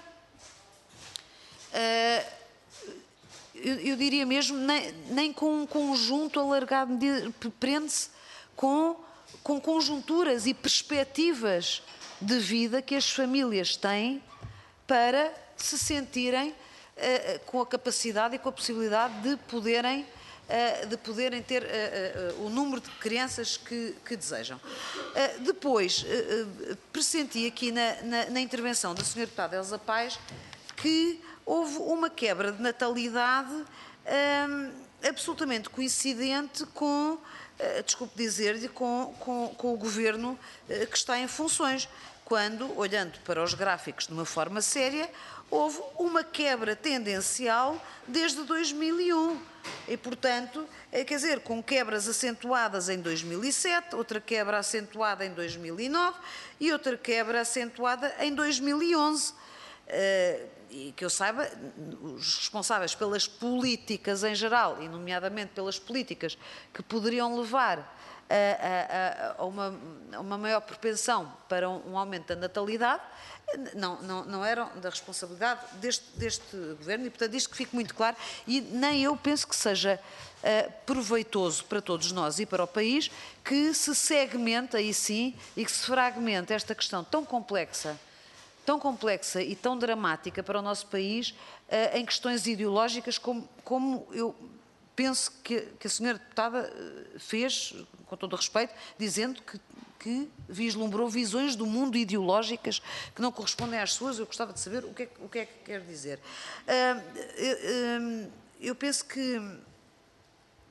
uh, eu, eu diria mesmo, nem, nem com um conjunto alargado, prende-se com, com conjunturas e perspectivas de vida que as famílias têm para se sentirem Uh, com a capacidade e com a possibilidade de poderem, uh, de poderem ter uh, uh, uh, o número de crianças que, que desejam. Uh, depois, uh, uh, pressenti aqui na, na, na intervenção da senhora deputada Elsa Paes que houve uma quebra de natalidade um, absolutamente coincidente com, uh, desculpe dizer-lhe, com, com, com o governo uh, que está em funções, quando, olhando para os gráficos de uma forma séria, houve uma quebra tendencial desde dois mil e um e, portanto, quer dizer, com quebras acentuadas em dois mil e sete, outra quebra acentuada em dois mil e nove e outra quebra acentuada em dois mil e onze. E que eu saiba, os responsáveis pelas políticas em geral, e nomeadamente pelas políticas que poderiam levar a, a, a, uma, a uma maior propensão para um, um aumento da natalidade, Não, não, não eram da responsabilidade deste, deste governo e, portanto, isto que fique muito claro, e nem eu penso que seja uh, proveitoso para todos nós e para o país que se segmente aí sim e que se fragmente esta questão tão complexa, tão complexa e tão dramática para o nosso país uh, em questões ideológicas como, como eu penso que, que a senhora deputada fez, com todo o respeito, dizendo que que vislumbrou visões do mundo ideológicas que não correspondem às suas. Eu gostava de saber o que é, o que, é que quer dizer. Uh, eu, eu penso que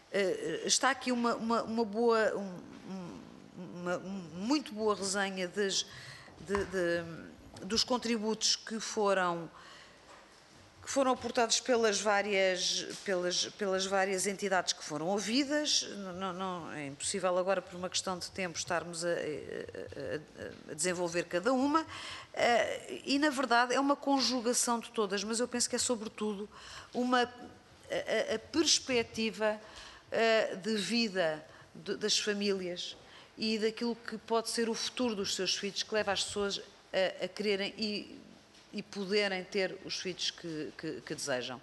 Está aqui uma, uma, uma boa, um, uma muito boa resenha das, de, de, dos contributos que foram, que foram aportados pelas várias, pelas, pelas várias entidades que foram ouvidas. Não, não, é impossível agora, por uma questão de tempo, estarmos a, a, a desenvolver cada uma. E, na verdade, é uma conjugação de todas, mas eu penso que é, sobretudo, uma, a, a perspectiva de vida das famílias e daquilo que pode ser o futuro dos seus filhos, que leva as pessoas a, a quererem e, e poderem ter os filhos que, que, que desejam.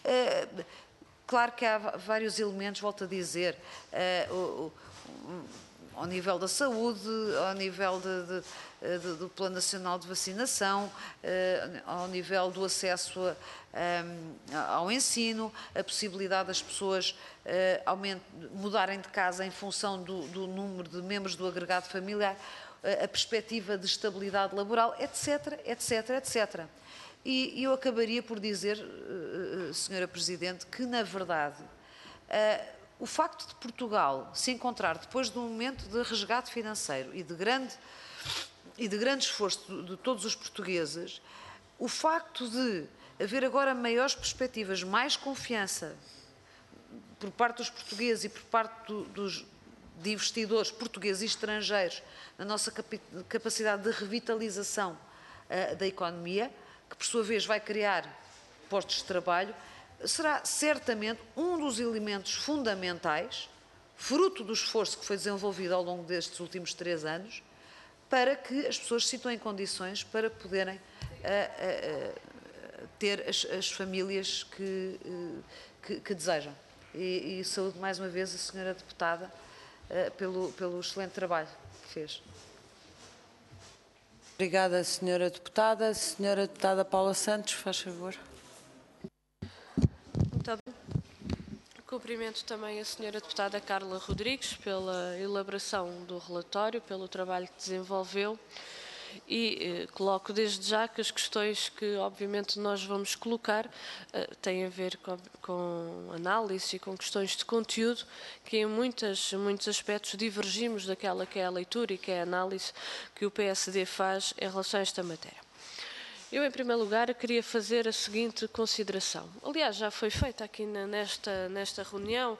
Claro que há vários elementos, volto a dizer, o, o, ao nível da saúde, ao nível de, de, de, do Plano Nacional de Vacinação, ao nível do acesso a, ao ensino, a possibilidade das pessoas mudarem de casa em função do, do número de membros do agregado familiar, a perspectiva de estabilidade laboral, etc, etc, etcétera. E eu acabaria por dizer, senhora Presidente, que, na verdade, o facto de Portugal se encontrar depois de um momento de resgate financeiro e de grande, e de grande esforço de, de todos os portugueses, o facto de haver agora maiores perspectivas, mais confiança por parte dos portugueses e por parte do, dos de investidores portugueses e estrangeiros na nossa capacidade de revitalização uh, da economia, que por sua vez vai criar postos de trabalho, será certamente um dos elementos fundamentais, fruto do esforço que foi desenvolvido ao longo destes últimos três anos, para que as pessoas se situem em condições para poderem uh, uh, uh, ter as, as famílias que, uh, que, que desejam. E, e saúdo mais uma vez a senhora deputada uh, pelo, pelo excelente trabalho que fez.
Obrigada, senhora deputada. Senhora deputada Paula Santos, faz favor.
Muito obrigada. Cumprimento também a senhora deputada Carla Rodrigues pela elaboração do relatório, pelo trabalho que desenvolveu e eh, coloco desde já que as questões que obviamente nós vamos colocar eh, têm a ver com, com análise e com questões de conteúdo que em muitas, muitos aspectos divergimos daquela que é a leitura e que é a análise que o P S D faz em relação a esta matéria. Eu, em primeiro lugar, queria fazer a seguinte consideração. Aliás, já foi feita aqui nesta, nesta reunião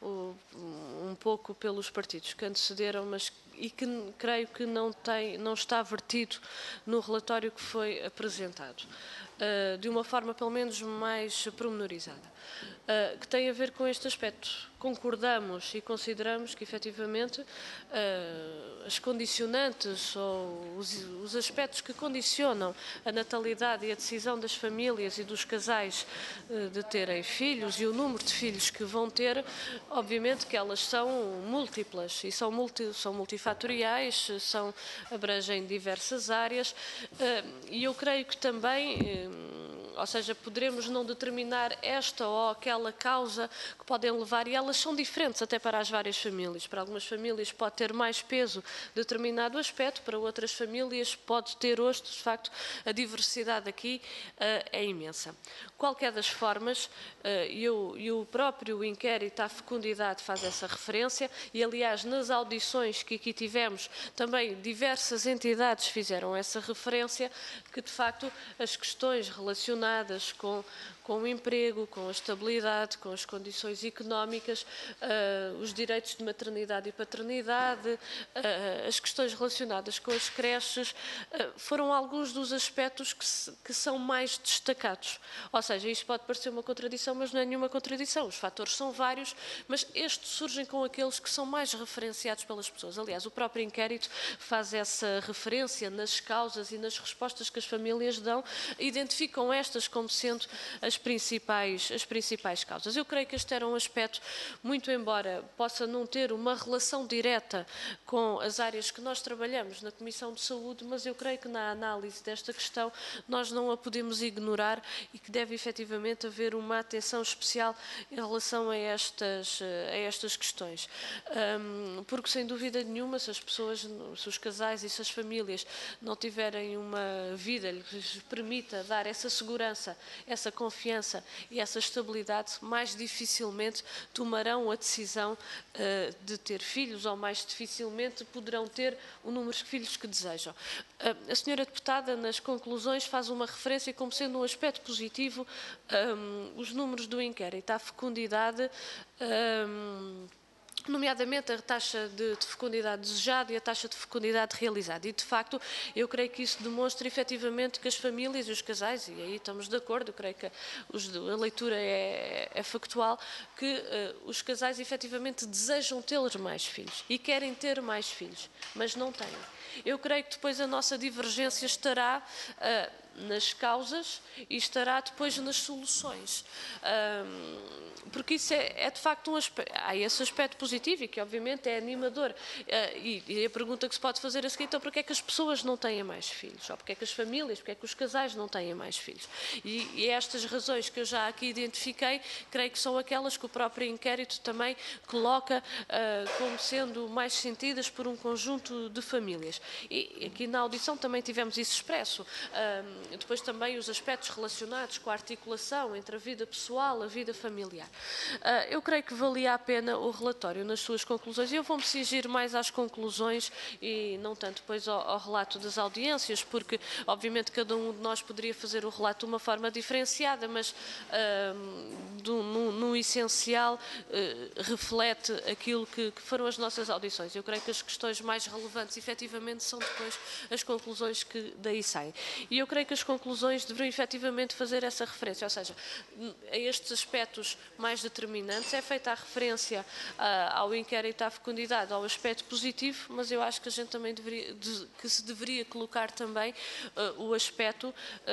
um pouco pelos partidos que antecederam, mas e que creio que não, tem, não está vertido no relatório que foi apresentado, de uma forma pelo menos mais pormenorizada, que tem a ver com este aspecto. Concordamos e consideramos que, efetivamente, as condicionantes ou os, os aspectos que condicionam a natalidade e a decisão das famílias e dos casais de terem filhos e o número de filhos que vão ter, obviamente que elas são múltiplas e são, multi, são multifatoriais, são, abrangem diversas áreas e eu creio que também, ou seja, poderemos não determinar esta ou aquela causa que podem levar, e elas são diferentes até para as várias famílias. Para algumas famílias pode ter mais peso determinado aspecto, para outras famílias pode ter hoje, de facto, a diversidade aqui uh, é imensa. Qualquer das formas, uh, eu, e o próprio inquérito à fecundidade faz essa referência, e aliás nas audições que aqui tivemos, também diversas entidades fizeram essa referência, que de facto as questões relacionadas com com o emprego, com a estabilidade, com as condições económicas, uh, os direitos de maternidade e paternidade, uh, as questões relacionadas com as creches, uh, foram alguns dos aspectos que, se, que são mais destacados. Ou seja, isto pode parecer uma contradição, mas não é nenhuma contradição. Os fatores são vários, mas estes surgem com aqueles que são mais referenciados pelas pessoas. Aliás, o próprio inquérito faz essa referência nas causas e nas respostas que as famílias dão, identificam estas como sendo as As principais, as principais causas. Eu creio que este era um aspecto, muito embora possa não ter uma relação direta com as áreas que nós trabalhamos na Comissão de Saúde, mas eu creio que na análise desta questão nós não a podemos ignorar e que deve efetivamente haver uma atenção especial em relação a estas, a estas questões. Um, porque sem dúvida nenhuma, se as pessoas, se os casais e se as famílias não tiverem uma vida que lhes permita dar essa segurança segurança, essa confiança e essa estabilidade, mais dificilmente tomarão a decisão uh, de ter filhos ou mais dificilmente poderão ter o número de filhos que desejam. Uh, a senhora deputada, nas conclusões, faz uma referência como sendo um aspecto positivo um, os números do inquérito, à fecundidade, um, nomeadamente a taxa de, de fecundidade desejada e a taxa de fecundidade realizada. E, de facto, eu creio que isso demonstra efetivamente que as famílias e os casais, e aí estamos de acordo, eu creio que os, a leitura é, é factual, que uh, os casais efetivamente desejam ter mais filhos e querem ter mais filhos, mas não têm. Eu creio que depois a nossa divergência estará uh, nas causas e estará depois nas soluções. Um, porque isso é, é de facto um aspecto, há esse aspecto positivo e que obviamente é animador. Uh, e, e a pergunta que se pode fazer é a seguinte: então porque é que as pessoas não têm mais filhos? Ou porque é que as famílias, porque é que os casais não têm mais filhos? E, e estas razões que eu já aqui identifiquei, creio que são aquelas que o próprio inquérito também coloca uh, como sendo mais sentidas por um conjunto de famílias. E aqui na audição também tivemos isso expresso. Um, depois também os aspectos relacionados com a articulação entre a vida pessoal e a vida familiar. Uh, eu creio que valia a pena o relatório nas suas conclusões. Eu vou-me cingir mais às conclusões e não tanto depois ao, ao relato das audiências, porque obviamente cada um de nós poderia fazer o relato de uma forma diferenciada, mas uh, do, no, no essencial uh, reflete aquilo que, que foram as nossas audições. Eu creio que as questões mais relevantes efetivamente são depois as conclusões que daí saem. E eu creio que as conclusões deveriam efetivamente fazer essa referência, ou seja, a estes aspectos mais determinantes é feita a referência uh, ao inquérito à fecundidade, ao aspecto positivo, mas eu acho que a gente também deveria, de, que se deveria colocar também uh, o aspecto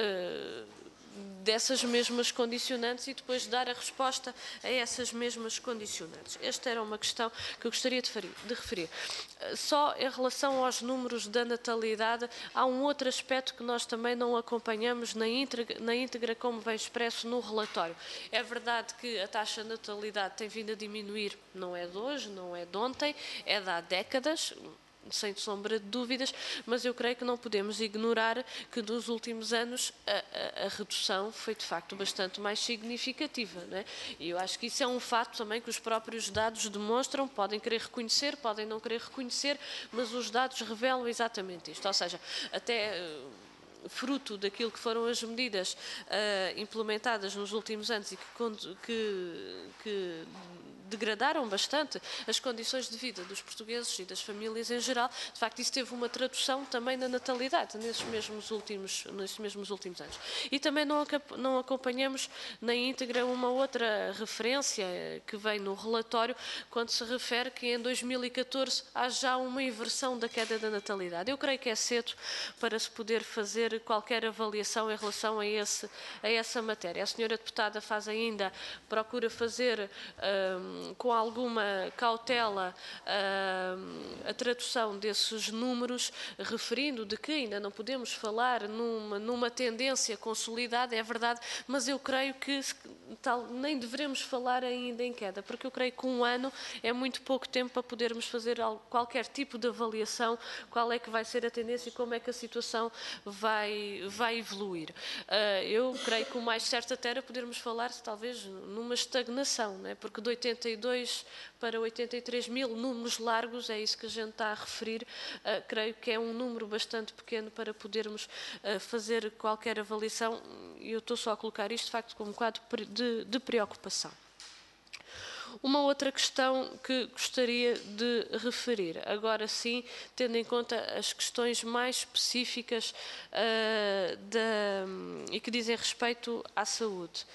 uh, dessas mesmas condicionantes e depois dar a resposta a essas mesmas condicionantes. Esta era uma questão que eu gostaria de, farir, de referir. Só em relação aos números da natalidade, há um outro aspecto que nós também não acompanhamos na íntegra, na íntegra como vem expresso no relatório. É verdade que a taxa de natalidade tem vindo a diminuir, não é de hoje, não é de ontem, é de há décadas, sem sombra de dúvidas, mas eu creio que não podemos ignorar que nos últimos anos a, a, a redução foi de facto bastante mais significativa, não é? E eu acho que isso é um fato também que os próprios dados demonstram, podem querer reconhecer, podem não querer reconhecer, mas os dados revelam exatamente isto, ou seja, até fruto daquilo que foram as medidas uh, implementadas nos últimos anos e que, que, que degradaram bastante as condições de vida dos portugueses e das famílias em geral, de facto isso teve uma tradução também na natalidade nesses mesmos últimos, nesses mesmos últimos anos. E também não, não acompanhamos na íntegra uma outra referência que vem no relatório quando se refere que em dois mil e catorze há já uma inversão da queda da natalidade. Eu creio que é cedo para se poder fazer qualquer avaliação em relação a, esse, a essa matéria. A senhora deputada faz ainda, procura fazer um, com alguma cautela uh, a tradução desses números, referindo de que ainda não podemos falar numa, numa tendência consolidada, é verdade, mas eu creio que tal, nem devemos falar ainda em queda, porque eu creio que um ano é muito pouco tempo para podermos fazer qualquer tipo de avaliação, qual é que vai ser a tendência e como é que a situação vai, vai evoluir. Uh, eu creio que o mais certo até era podermos falar talvez numa estagnação, né? Porque de oitenta e dois para oitenta e três mil números largos, é isso que a gente está a referir, uh, creio que é um número bastante pequeno para podermos uh, fazer qualquer avaliação, e eu estou só a colocar isto de facto como um quadro de, de preocupação. Uma outra questão que gostaria de referir, agora sim, tendo em conta as questões mais específicas uh, da, e que dizem respeito à saúde.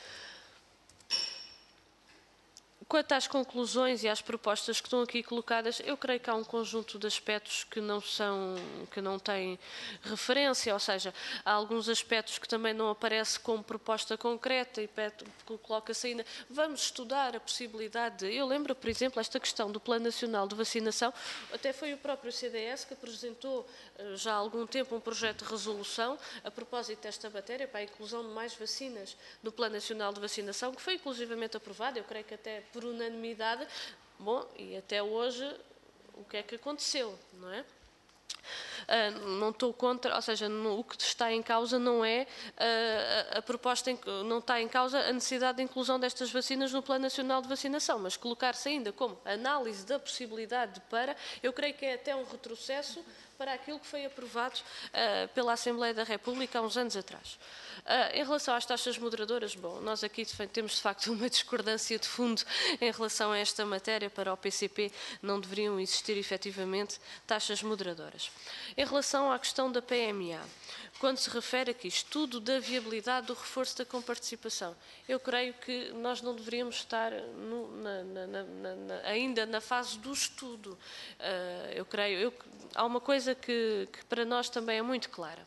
Quanto às conclusões e às propostas que estão aqui colocadas, eu creio que há um conjunto de aspectos que não são, que não têm referência, ou seja, há alguns aspectos que também não aparecem como proposta concreta e coloca-se ainda, vamos estudar a possibilidade de... Eu lembro, por exemplo, esta questão do Plano Nacional de Vacinação, até foi o próprio C D S que apresentou já há algum tempo um projeto de resolução a propósito desta matéria para a inclusão de mais vacinas no Plano Nacional de Vacinação, que foi inclusivamente aprovado, eu creio que até por unanimidade. Bom, e até hoje o que é que aconteceu, não é? não estou contra, ou seja, no, o que está em causa não é a, a proposta, em, não está em causa a necessidade de inclusão destas vacinas no Plano Nacional de Vacinação, mas colocar-se ainda como análise da possibilidade para, eu creio que é até um retrocesso para aquilo que foi aprovado uh, pela Assembleia da República há uns anos atrás. Uh, em relação às taxas moderadoras, bom, nós aqui temos de facto uma discordância de fundo em relação a esta matéria. Para o P C P não deveriam existir efetivamente taxas moderadoras. Em relação à questão da P M A, quando se refere aqui estudo da viabilidade do reforço da comparticipação, eu creio que nós não deveríamos estar no, na, na, na, na, ainda na fase do estudo. Uh, eu creio, eu, há uma coisa que, que para nós também é muito clara.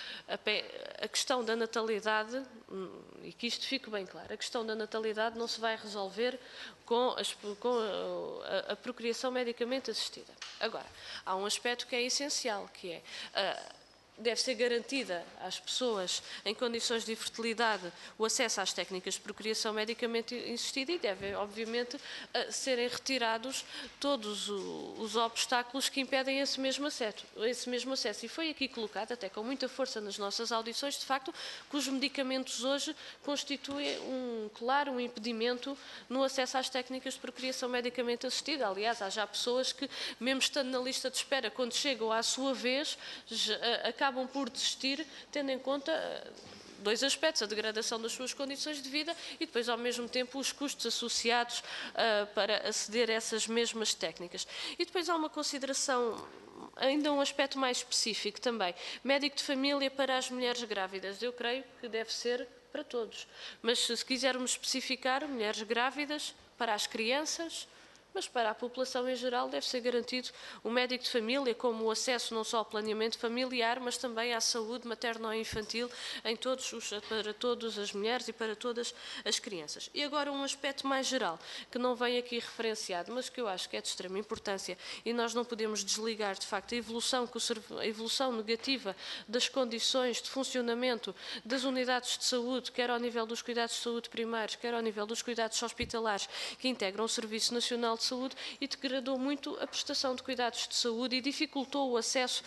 A, a questão da natalidade, e que isto fique bem claro, a questão da natalidade não se vai resolver com, as, com a, a, a procriação medicamente assistida. Agora, há um aspecto que é essencial, que é... Uh, deve ser garantida às pessoas em condições de infertilidade o acesso às técnicas de procriação medicamente assistida e devem, obviamente, serem retirados todos os obstáculos que impedem esse mesmo acesso. Esse mesmo acesso. E foi aqui colocado, até com muita força nas nossas audições, de facto, que os medicamentos hoje constituem um claro um impedimento no acesso às técnicas de procriação medicamente assistida. Aliás, há já pessoas que, mesmo estando na lista de espera, quando chegam à sua vez, acabam acabam por desistir, tendo em conta dois aspectos, a degradação das suas condições de vida e depois, ao mesmo tempo, os custos associados uh, para aceder a essas mesmas técnicas. E depois há uma consideração, ainda um aspecto mais específico também, médico de família para as mulheres grávidas. Eu creio que deve ser para todos, mas se quisermos especificar, mulheres grávidas para as crianças, mas para a população em geral deve ser garantido o médico de família, como o acesso não só ao planeamento familiar, mas também à saúde materno-infantil em todos os, para todas as mulheres e para todas as crianças. E agora um aspecto mais geral, que não vem aqui referenciado, mas que eu acho que é de extrema importância e nós não podemos desligar, de facto, a evolução, a evolução negativa das condições de funcionamento das unidades de saúde, quer ao nível dos cuidados de saúde primários, quer ao nível dos cuidados hospitalares, que integram o Serviço Nacional de Saúde, e degradou muito a prestação de cuidados de saúde e dificultou o acesso,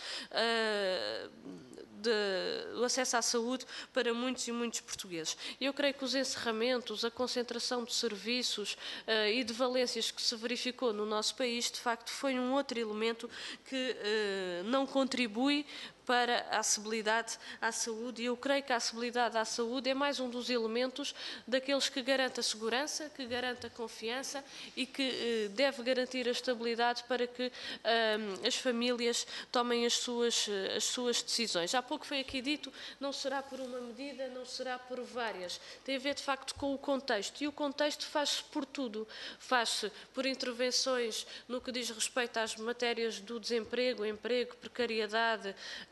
uh, de, o acesso à saúde para muitos e muitos portugueses. Eu creio que os encerramentos, a concentração de serviços uh, e de valências que se verificou no nosso país, de facto, foi um outro elemento que uh, não contribui para a acessibilidade à saúde, e eu creio que a acessibilidade à saúde é mais um dos elementos daqueles que garante a segurança, que garante a confiança e que eh, deve garantir a estabilidade para que eh, as famílias tomem as suas, as suas decisões. Há pouco foi aqui dito, não será por uma medida, não será por várias. Tem a ver, de facto, com o contexto, e o contexto faz-se por tudo. Faz-se por intervenções no que diz respeito às matérias do desemprego, emprego, precariedade,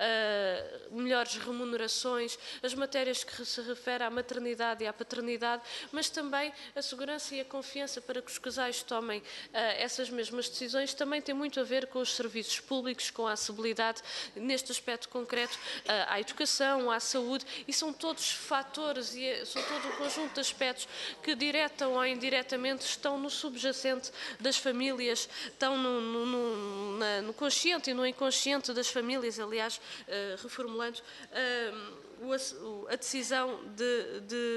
Uh, melhores remunerações, as matérias que se referem à maternidade e à paternidade, mas também a segurança e a confiança para que os casais tomem uh, essas mesmas decisões, também tem muito a ver com os serviços públicos, com a acessibilidade, neste aspecto concreto, uh, à educação, à saúde, e são todos fatores e são todo um conjunto de aspectos que, direta ou indiretamente, estão no subjacente das famílias, estão no, no, no, na, no consciente e no inconsciente das famílias. Aliás, Uh, reformulando, uh, o, a decisão de, de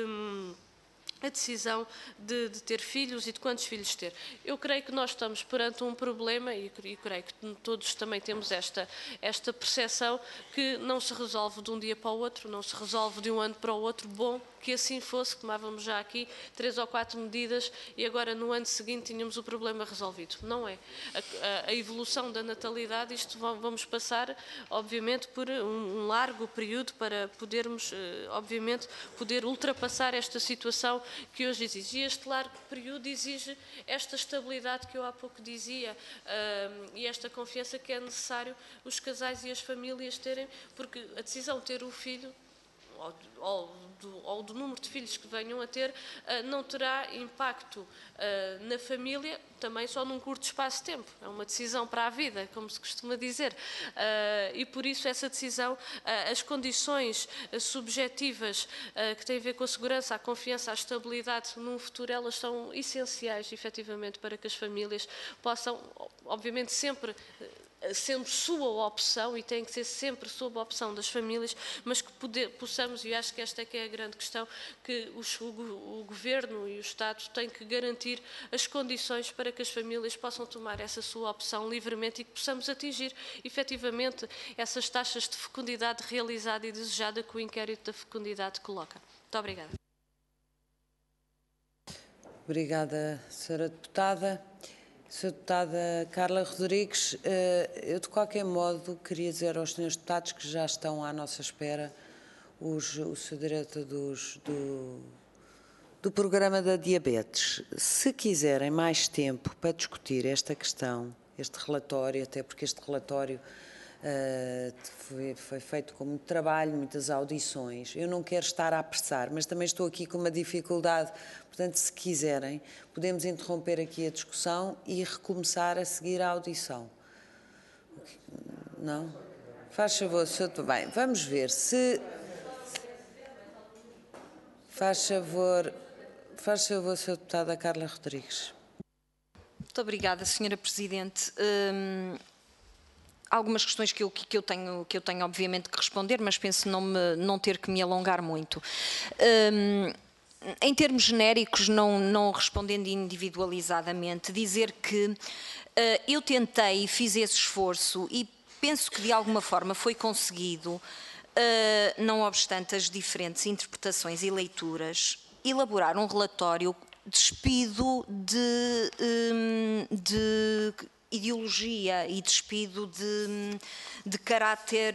a decisão de, de ter filhos e de quantos filhos ter. Eu creio que nós estamos perante um problema, e, e creio que todos também temos esta, esta percepção, que não se resolve de um dia para o outro, não se resolve de um ano para o outro. Bom que assim fosse, tomávamos já aqui três ou quatro medidas e agora no ano seguinte tínhamos o problema resolvido. Não é. A, a, a evolução da natalidade, isto vamos passar, obviamente, por um, um largo período para podermos, obviamente, poder ultrapassar esta situação que hoje exige. E este largo período exige esta estabilidade que eu há pouco dizia uh, e esta confiança que é necessário os casais e as famílias terem, porque a decisão de ter o filho ou, ou, do, ou do número de filhos que venham a ter, uh, não terá impacto uh, na família, também só num curto espaço de tempo. É uma decisão para a vida, como se costuma dizer. Uh, e por isso essa decisão, uh, as condições uh, subjetivas uh, que têm a ver com a segurança, a confiança, a estabilidade num futuro, elas são essenciais, efetivamente, para que as famílias possam, obviamente, sempre sendo sua opção, e tem que ser sempre sob a opção das famílias, mas que poder, possamos, e acho que esta é que é a grande questão, que os, o, o Governo e o Estado têm que garantir as condições para que as famílias possam tomar essa sua opção livremente e que possamos atingir efetivamente essas taxas de fecundidade realizada e desejada que o inquérito da fecundidade coloca. Muito obrigada.
Obrigada, senhora Deputada. senhora Deputada Carla Rodrigues, eu de qualquer modo queria dizer aos senhores Deputados que já estão à nossa espera os, o senhor Diretor dos, do, do Programa da Diabetes. Se quiserem mais tempo para discutir esta questão, este relatório, até porque este relatório Uh, foi, foi feito com muito trabalho, muitas audições. Eu não quero estar a apressar, mas também estou aqui com uma dificuldade. Portanto, se quiserem, podemos interromper aqui a discussão e recomeçar a seguir a audição. Não? Faz favor, senhor. Bem, vamos ver se... Faz favor, faz favor, senhora Deputada Carla Rodrigues.
Muito obrigada, senhora Presidente. Hum... Algumas questões que eu, que, eu tenho, que eu tenho obviamente que responder, mas penso não, me, não ter que me alongar muito. Um, em termos genéricos, não, não respondendo individualizadamente, dizer que uh, eu tentei e fiz esse esforço e penso que de alguma forma foi conseguido, uh, não obstante as diferentes interpretações e leituras, elaborar um relatório despido de... Um, de ideologia e despido de, de caráter,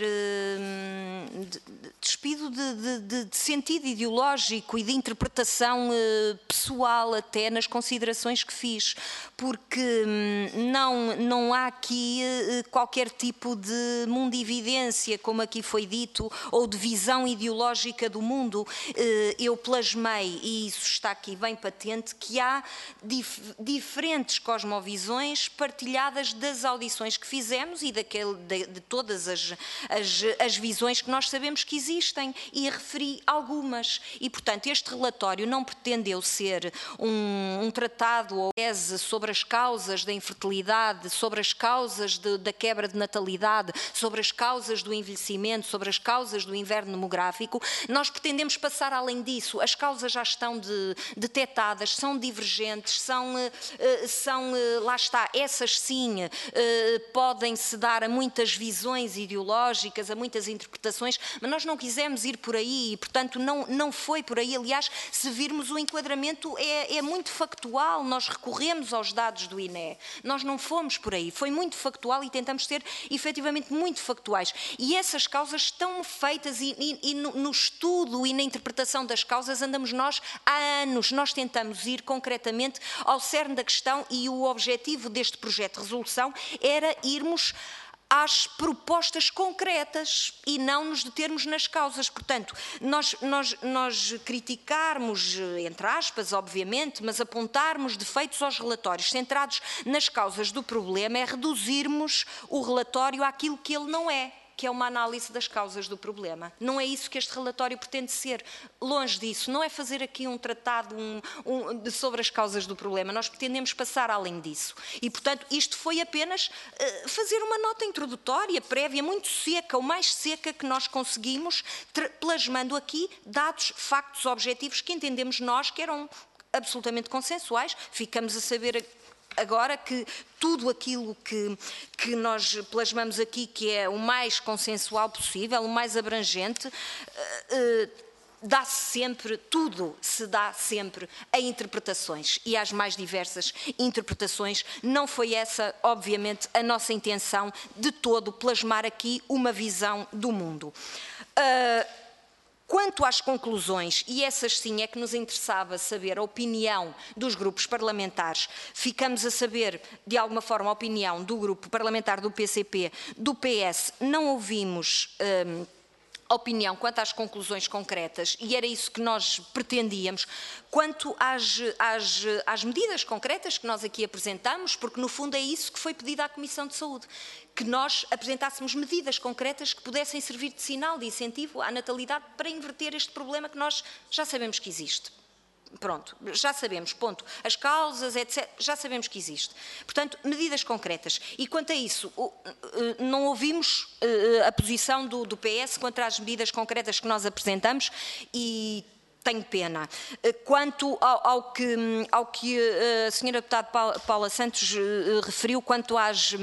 de, despido de, de, de sentido ideológico e de interpretação pessoal até nas considerações que fiz, porque não, não há aqui qualquer tipo de mundividência, como aqui foi dito, ou de visão ideológica do mundo. Eu plasmei, e isso está aqui bem patente, que há dif diferentes cosmovisões partilhadas das audições que fizemos e daquele, de, de todas as, as, as visões que nós sabemos que existem, e referi algumas. E, portanto, este relatório não pretendeu ser um, um tratado ou tese sobre as causas da infertilidade, sobre as causas de, da quebra de natalidade, sobre as causas do envelhecimento, sobre as causas do inverno demográfico. Nós pretendemos passar além disso. As causas já estão de, detectadas, são divergentes, são, são, lá está, essas sim, podem-se dar a muitas visões ideológicas, a muitas interpretações, mas nós não quisemos ir por aí e, portanto, não, não foi por aí. Aliás, se virmos o enquadramento é, é muito factual, nós recorremos aos dados do I N E, nós não fomos por aí, foi muito factual e tentamos ser efetivamente muito factuais. E essas causas estão feitas e, e, e no, no estudo e na interpretação das causas andamos nós há anos, nós tentamos ir concretamente ao cerne da questão e o objetivo deste projeto de resolução era irmos às propostas concretas e não nos determos nas causas. Portanto, nós, nós, nós criticarmos, entre aspas, obviamente, mas apontarmos defeitos aos relatórios centrados nas causas do problema é reduzirmos o relatório àquilo que ele não é, que é uma análise das causas do problema. Não é isso que este relatório pretende ser. Longe disso. Não é fazer aqui um tratado um, um, de, sobre as causas do problema. Nós pretendemos passar além disso. E, portanto, isto foi apenas uh, fazer uma nota introdutória, prévia, muito seca, o mais seca que nós conseguimos, plasmando aqui dados, factos objetivos que entendemos nós que eram absolutamente consensuais. Ficamos a saber agora que tudo aquilo que, que nós plasmamos aqui, que é o mais consensual possível, o mais abrangente, uh, uh, dá-se sempre, tudo se dá sempre a interpretações e às mais diversas interpretações. Não foi essa, obviamente, a nossa intenção de todo, plasmar aqui uma visão do mundo. Uh, Quanto às conclusões, e essas sim é que nos interessava saber a opinião dos grupos parlamentares, ficamos a saber de alguma forma a opinião do grupo parlamentar do P C P, do P S, não ouvimos hum, opinião quanto às conclusões concretas, e era isso que nós pretendíamos. Quanto às, às, às medidas concretas que nós aqui apresentamos, porque no fundo é isso que foi pedido à Comissão de Saúde, que nós apresentássemos medidas concretas que pudessem servir de sinal, de incentivo à natalidade para inverter este problema que nós já sabemos que existe. pronto, já sabemos, ponto. As causas, etcétera, já sabemos que existe. Portanto, medidas concretas. E quanto a isso, não ouvimos a posição do, do P S quanto às medidas concretas que nós apresentamos e tenho pena. Quanto ao, ao, que, ao que a senhora deputada Paula Santos referiu, quanto às...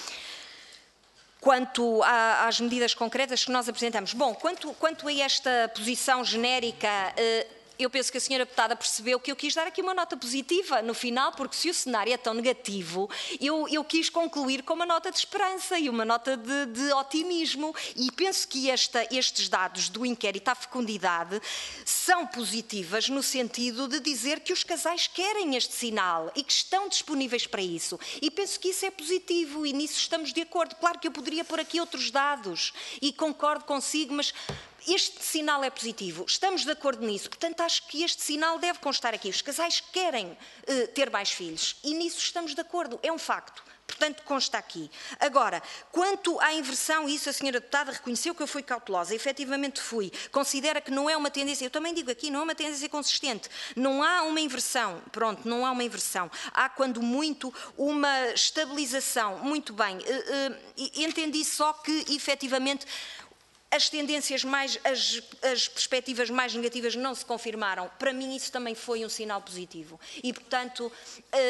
Quanto às medidas concretas que nós apresentamos. Bom, quanto, quanto a esta posição genérica, eu penso que a senhora deputada percebeu que eu quis dar aqui uma nota positiva no final, porque se o cenário é tão negativo, eu, eu quis concluir com uma nota de esperança e uma nota de, de otimismo, e penso que esta, estes dados do inquérito à fecundidade são positivas no sentido de dizer que os casais querem este sinal e que estão disponíveis para isso, e penso que isso é positivo e nisso estamos de acordo. Claro que eu poderia pôr aqui outros dados e concordo consigo, mas este sinal é positivo, estamos de acordo nisso, portanto acho que este sinal deve constar aqui. Os casais querem uh, ter mais filhos e nisso estamos de acordo, é um facto, portanto consta aqui. Agora, quanto à inversão, isso a senhora deputada reconheceu que eu fui cautelosa, efetivamente fui, considera que não é uma tendência, eu também digo aqui, não é uma tendência consistente, não há uma inversão, pronto, não há uma inversão, há quando muito uma estabilização, muito bem, uh, uh, entendi só que efetivamente as tendências mais, as, as perspectivas mais negativas não se confirmaram. Para mim isso também foi um sinal positivo. E, portanto, uh,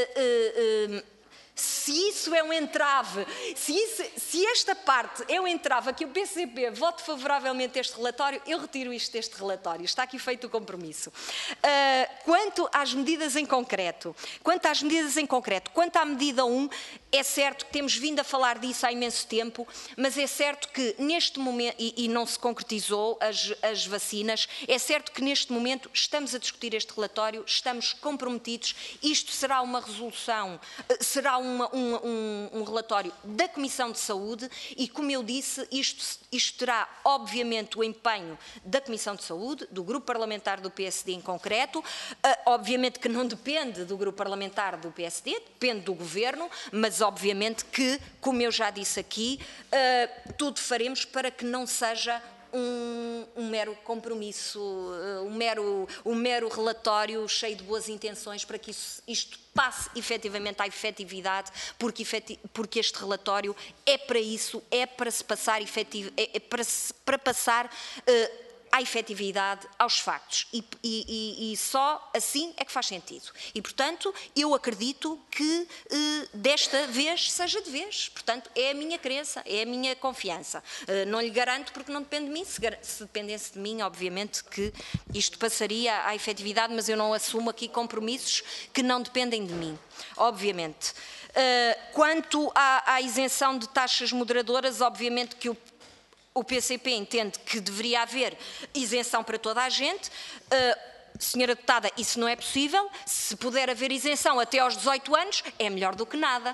uh, uh, se isso é um entrave, se, isso, se esta parte é um entrave a que o P C P vote favoravelmente este relatório, eu retiro isto deste relatório. Está aqui feito o compromisso. Uh, quanto às medidas em concreto, quanto às medidas em concreto, quanto à medida um, é certo que temos vindo a falar disso há imenso tempo, mas é certo que neste momento, e, e não se concretizou as, as vacinas, é certo que neste momento estamos a discutir este relatório, estamos comprometidos, isto será uma resolução, será uma, um, um, um relatório da Comissão de Saúde e, como eu disse, isto, isto terá obviamente o empenho da Comissão de Saúde, do Grupo Parlamentar do P S D em concreto, uh, obviamente que não depende do Grupo Parlamentar do P S D, depende do Governo, mas obviamente que, como eu já disse aqui, uh, tudo faremos para que não seja um, um mero compromisso, uh, um, mero, um mero relatório cheio de boas intenções, para que isso, isto passe efetivamente à efetividade, porque, efetiv, porque este relatório é para isso, é para se passar, efetiv, é, é para, se, para passar uh, à efetividade, aos factos, e, e, e só assim é que faz sentido. E, portanto, eu acredito que eh, desta vez seja de vez. Portanto, é a minha crença, é a minha confiança. Eh, não lhe garanto porque não depende de mim. Se, se dependesse de mim, obviamente que isto passaria à efetividade, mas eu não assumo aqui compromissos que não dependem de mim, obviamente. Eh, quanto à, à isenção de taxas moderadoras, obviamente que o O P C P entende que deveria haver isenção para toda a gente. Uh, senhora deputada, isso não é possível. Se puder haver isenção até aos dezoito anos, é melhor do que nada.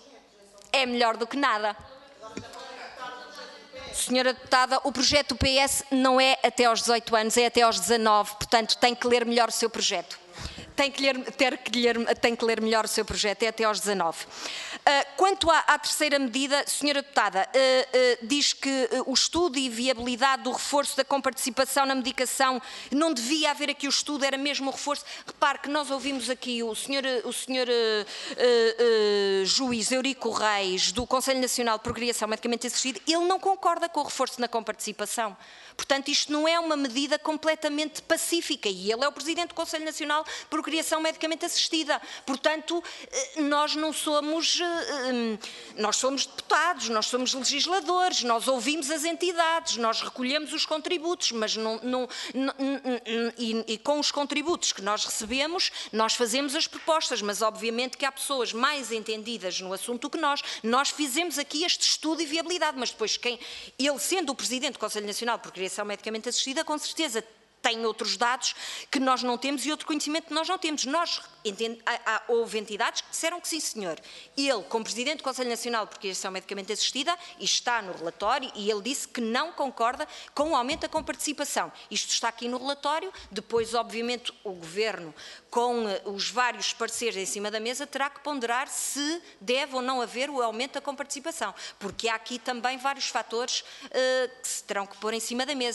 É melhor do que nada. Senhora deputada, o projeto do P S não é até aos dezoito anos, é até aos dezanove, portanto tem que ler melhor o seu projeto. Tem que, ler, ter que ler, tem que ler melhor o seu projeto, é até aos dezanove. Uh, quanto à, à terceira medida, senhora deputada, uh, uh, diz que uh, o estudo e viabilidade do reforço da comparticipação na medicação, não devia haver aqui o estudo, era mesmo o reforço. Repare que nós ouvimos aqui o senhor, o senhor uh, uh, uh, juiz Eurico Reis, do Conselho Nacional de Procriação Medicamente Assistida, ele não concorda com o reforço na comparticipação. Portanto, isto não é uma medida completamente pacífica e ele é o Presidente do Conselho Nacional de Procriação Medicamente Assistida. Portanto, nós não somos, nós somos deputados, nós somos legisladores, nós ouvimos as entidades, nós recolhemos os contributos, mas não, não, não e, e com os contributos que nós recebemos, nós fazemos as propostas, mas obviamente que há pessoas mais entendidas no assunto que nós. Nós fizemos aqui este estudo de viabilidade, mas depois quem, ele sendo o Presidente do Conselho Nacional de Procriação Medicamente Assistida, com certeza tem outros dados que nós não temos e outro conhecimento que nós não temos. Nós, entende, há, há, houve entidades que disseram que sim, senhor. Ele, como Presidente do Conselho Nacional de Procriação Medicamente Assistida, e está no relatório, e ele disse que não concorda com o aumento da comparticipação. Isto está aqui no relatório. Depois, obviamente, o Governo, com uh, os vários pareceres em cima da mesa, terá que ponderar se deve ou não haver o aumento da comparticipação, porque há aqui também vários fatores uh, que se terão que pôr em cima da mesa.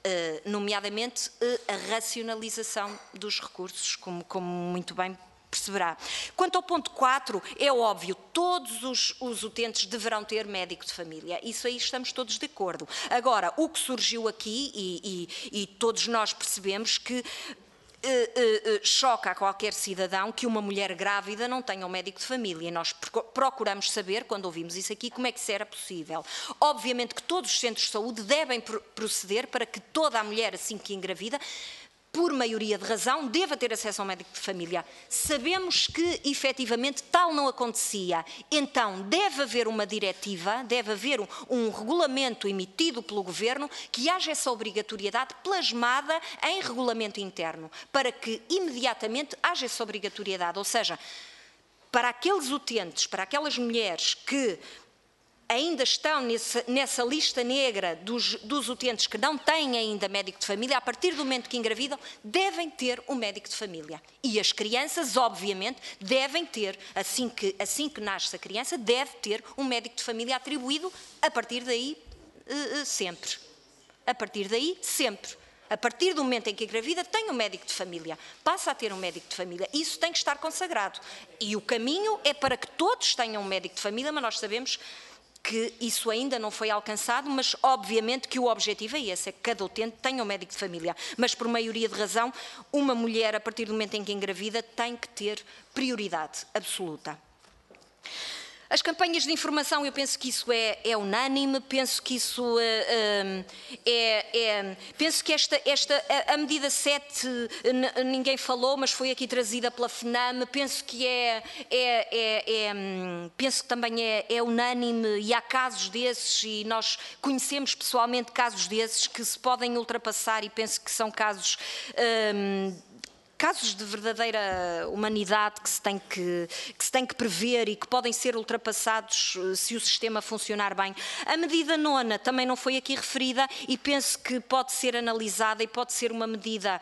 nomeadamente a racionalização dos recursos, como, como muito bem perceberá. Quanto ao ponto quatro, é óbvio, todos os, os utentes deverão ter médico de família. Isso aí estamos todos de acordo. Agora, o que surgiu aqui, e, e, e todos nós percebemos que Uh, uh, uh, choca a qualquer cidadão que uma mulher grávida não tenha um médico de família. E nós procuramos saber, quando ouvimos isso aqui, como é que isso era possível. Obviamente que todos os centros de saúde devem proceder para que toda a mulher, assim que engravida, por maioria de razão, deva ter acesso ao médico de família. Sabemos que, efetivamente, tal não acontecia. Então, deve haver uma diretiva, deve haver um, um regulamento emitido pelo Governo que haja essa obrigatoriedade plasmada em regulamento interno, para que, imediatamente, haja essa obrigatoriedade. Ou seja, para aqueles utentes, para aquelas mulheres que ainda estão nessa, nessa lista negra dos, dos utentes que não têm ainda médico de família, a partir do momento que engravidam, devem ter um médico de família. E as crianças, obviamente, devem ter, assim que, assim que nasce a criança, deve ter um médico de família atribuído, a partir daí, uh, sempre. A partir daí, sempre. A partir do momento em que engravida, tem um médico de família. Passa a ter um médico de família. Isso tem que estar consagrado. E o caminho é para que todos tenham um médico de família, mas nós sabemos que isso ainda não foi alcançado, mas obviamente que o objetivo é esse, é que cada utente tenha um médico de família. Mas por maioria de razão, uma mulher, a partir do momento em que engravida, tem que ter prioridade absoluta. As campanhas de informação, eu penso que isso é, é unânime, penso que isso uh, uh, é, é... Penso que esta, esta a, a medida sete, ninguém falou, mas foi aqui trazida pela FNAM, penso que é... é, é, é penso que também é, é unânime e há casos desses e nós conhecemos pessoalmente casos desses que se podem ultrapassar e penso que são casos... Um, casos de verdadeira humanidade que se, tem que, que se tem que prever e que podem ser ultrapassados se o sistema funcionar bem. A medida nona também não foi aqui referida e penso que pode ser analisada e pode ser uma medida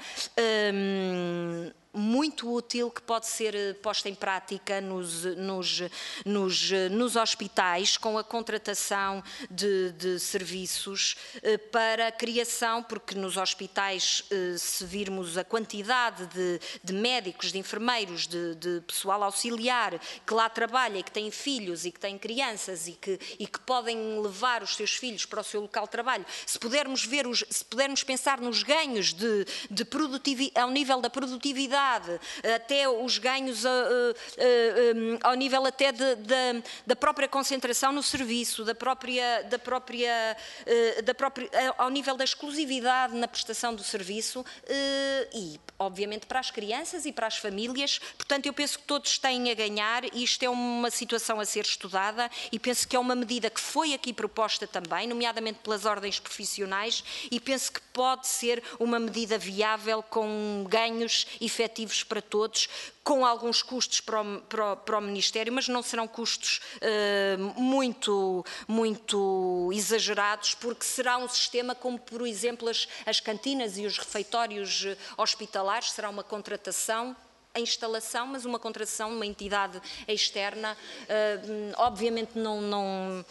hum, muito útil que pode ser posta em prática nos, nos, nos, nos hospitais com a contratação de, de serviços para a criação, porque nos hospitais, se virmos a quantidade de, de médicos, de enfermeiros, de, de pessoal auxiliar que lá trabalha e que tem filhos e que tem crianças e que, e que podem levar os seus filhos para o seu local de trabalho, se pudermos ver, os, se pudermos pensar nos ganhos de, de produtividade, ao nível da produtividade, até os ganhos uh, uh, uh, ao nível até de, de, da própria concentração no serviço, da própria, da própria, uh, da própria, ao nível da exclusividade na prestação do serviço uh, e, obviamente, para as crianças e para as famílias. Portanto, eu penso que todos têm a ganhar e isto é uma situação a ser estudada e penso que é uma medida que foi aqui proposta também, nomeadamente pelas ordens profissionais, e penso que pode ser uma medida viável com ganhos efetivos para todos, com alguns custos para o, para o, para o Ministério, mas não serão custos uh, muito, muito exagerados, porque será um sistema como, por exemplo, as, as cantinas e os refeitórios hospitalares, será uma contratação, a instalação, mas uma contratação de uma entidade externa, uh, obviamente não... não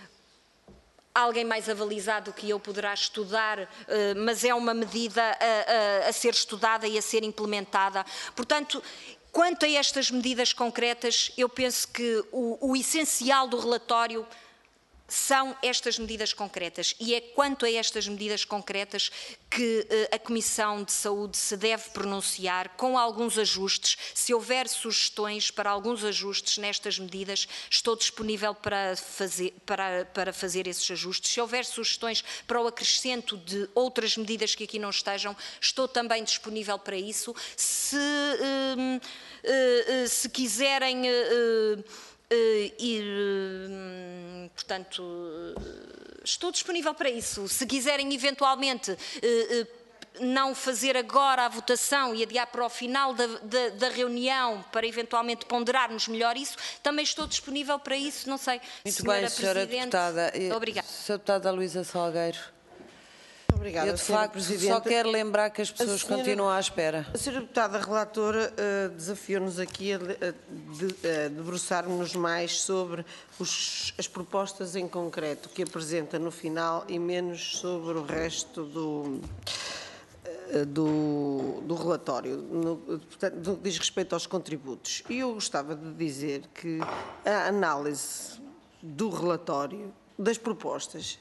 alguém mais avalizado que eu poderá estudar, mas é uma medida a, a, a ser estudada e a ser implementada. Portanto, quanto a estas medidas concretas, eu penso que o, o essencial do relatório são estas medidas concretas e é quanto a estas medidas concretas que a Comissão de Saúde se deve pronunciar com alguns ajustes. Se houver sugestões para alguns ajustes nestas medidas, estou disponível para fazer, para, para fazer esses ajustes. Se houver sugestões para o acrescento de outras medidas que aqui não estejam, estou também disponível para isso. Se, uh, uh, uh, se quiserem... Uh, Uh, e, uh, portanto, uh, estou disponível para isso. Se quiserem eventualmente uh, uh, não fazer agora a votação e adiar para o final da, da, da reunião para eventualmente ponderarmos melhor isso, também estou disponível para isso, não sei.
Muito
senhora
bem, senhora
Presidente,
Deputada.
obrigada.
Senhora Deputada Luísa Salgueiro.
obrigada,
Eu, de
senhora
facto,
Presidente.
só quero lembrar que as pessoas
A senhora-
continuam à espera.
A senhora deputada relatora uh, desafiou-nos aqui a, a, de, a debruçarmos mais sobre os, as propostas em concreto que apresenta no final e menos sobre o resto do, uh, do, do relatório, no, portanto, no que diz respeito aos contributos. E eu gostava de dizer que a análise do relatório, das propostas,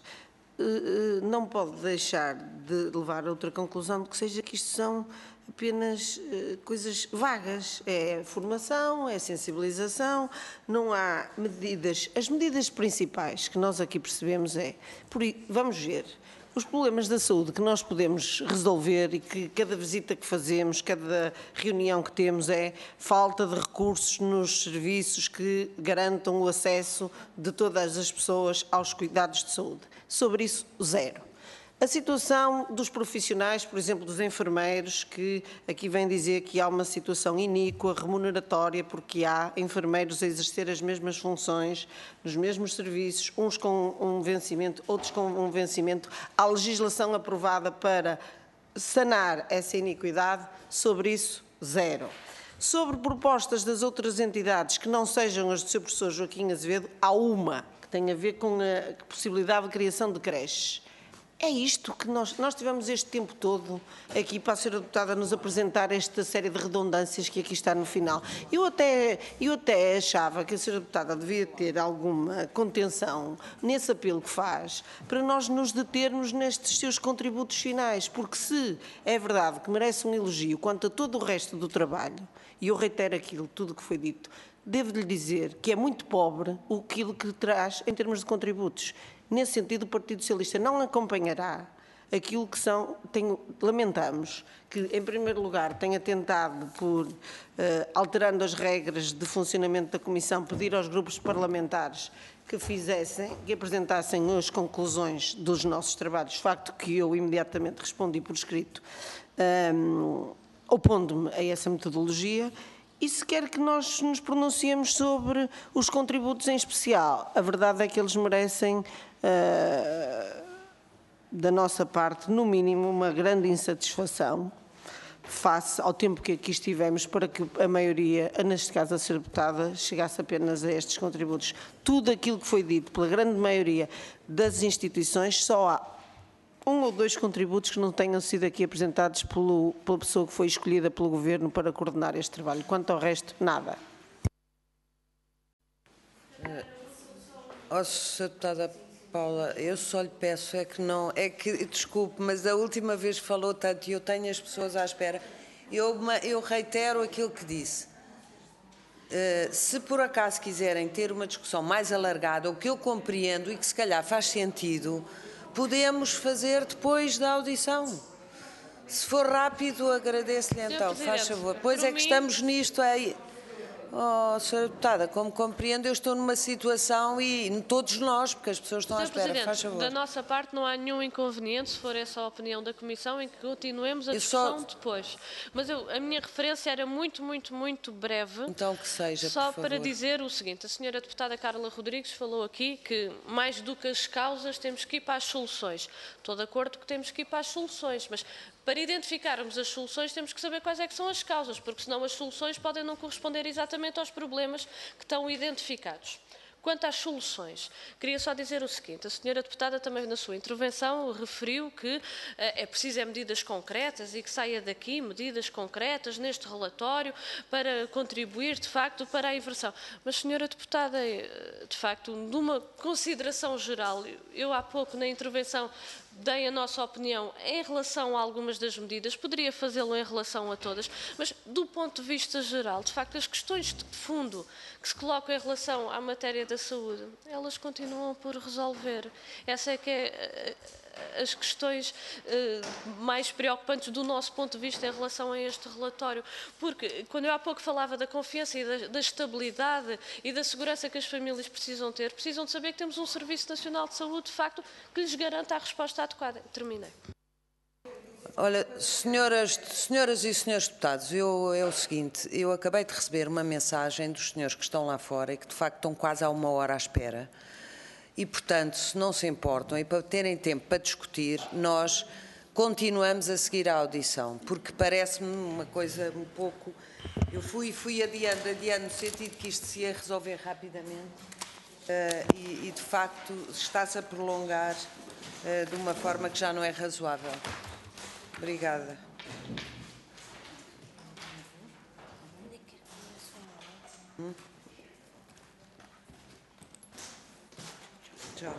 não pode deixar de levar a outra conclusão de que seja que isto são apenas uh, coisas vagas. É formação, é sensibilização, não há medidas. As medidas principais que nós aqui percebemos é, por, vamos ver, os problemas da saúde que nós podemos resolver e que cada visita que fazemos, cada reunião que temos é falta de recursos nos serviços que garantam o acesso de todas as pessoas aos cuidados de saúde. Sobre isso, zero. A situação dos profissionais, por exemplo, dos enfermeiros, que aqui vem dizer que há uma situação iníqua, remuneratória, porque há enfermeiros a exercer as mesmas funções, nos mesmos serviços, uns com um vencimento, outros com um vencimento. Há legislação aprovada para sanar essa iniquidade, sobre isso, zero. Sobre propostas das outras entidades que não sejam as do seu professor Joaquim Azevedo, há uma que tem a ver com a possibilidade de criação de creches. É isto que nós, nós tivemos este tempo todo aqui para a senhora deputada nos apresentar esta série de redundâncias que aqui está no final. Eu até, eu até achava que a senhora deputada devia ter alguma contenção nesse apelo que faz para nós nos determos nestes seus contributos finais, porque se é verdade que merece um elogio quanto a todo o resto do trabalho, e eu reitero aquilo, tudo o que foi dito, devo-lhe dizer que é muito pobre aquilo que traz em termos de contributos. Nesse sentido, o Partido Socialista não acompanhará aquilo que são, tenho, lamentamos, que em primeiro lugar tenha tentado por, uh, alterando as regras de funcionamento da Comissão, pedir aos grupos parlamentares que fizessem, que apresentassem as conclusões dos nossos trabalhos, facto que eu imediatamente respondi por escrito, um, opondo-me a essa metodologia. E se quer que nós nos pronunciemos sobre os contributos em especial, a verdade é que eles merecem, uh, da nossa parte, no mínimo, uma grande insatisfação face ao tempo que aqui estivemos para que a maioria, neste caso a ser deputada, chegasse apenas a estes contributos. Tudo aquilo que foi dito pela grande maioria das instituições, só há um ou dois contributos que não tenham sido aqui apresentados pelo, pela pessoa que foi escolhida pelo Governo para coordenar este trabalho. Quanto ao resto, nada.
Ó, senhora deputada Paula, eu só lhe peço é que não, é que, desculpe, mas a última vez falou tanto e eu tenho as pessoas à espera, eu, eu reitero aquilo que disse. Uh, se por acaso quiserem ter uma discussão mais alargada, o que eu compreendo e que se calhar faz sentido, podemos fazer depois da audição. Se for rápido, agradeço-lhe então, faz favor. Pois é que estamos nisto aí. Oh, senhora deputada, como compreendo, eu estou numa situação e todos nós, porque as pessoas estão à espera, faz favor.
Da nossa parte não há nenhum inconveniente, se for essa a opinião da Comissão, em que continuemos a discussão só... depois. Mas eu, a minha referência era muito, muito, muito breve.
Então que seja,
Só
por
para
favor.
dizer o seguinte, a senhora deputada Carla Rodrigues falou aqui que mais do que as causas temos que ir para as soluções. Estou de acordo que temos que ir para as soluções, mas para identificarmos as soluções temos que saber quais é que são as causas, porque senão as soluções podem não corresponder exatamente aos problemas que estão identificados. Quanto às soluções, queria só dizer o seguinte, a senhora deputada também na sua intervenção referiu que uh, é preciso é medidas concretas e que saia daqui medidas concretas neste relatório para contribuir de facto para a inversão. Mas senhora deputada, de facto, numa consideração geral, eu há pouco na intervenção dei a nossa opinião em relação a algumas das medidas, poderia fazê-lo em relação a todas, mas do ponto de vista geral, de facto, as questões de fundo que se colocam em relação à matéria da saúde, elas continuam por resolver. Essa é que é as questões uh, mais preocupantes do nosso ponto de vista em relação a este relatório, porque quando eu há pouco falava da confiança e da, da estabilidade e da segurança que as famílias precisam ter, precisam de saber que temos um Serviço Nacional de Saúde, de facto, que lhes garanta a resposta adequada. Terminei.
Olha, senhoras, senhoras e senhores deputados, eu, é o seguinte, eu acabei de receber uma mensagem dos senhores que estão lá fora e que de facto estão quase há uma hora à espera. E, portanto, se não se importam e para terem tempo para discutir, nós continuamos a seguir a audição, porque parece-me uma coisa um pouco... Eu fui, fui adiando, adiando, no sentido que isto se ia resolver rapidamente uh, e, e, de facto, está-se a prolongar uh, de uma forma que já não é razoável. Obrigada. Hum? Tchau.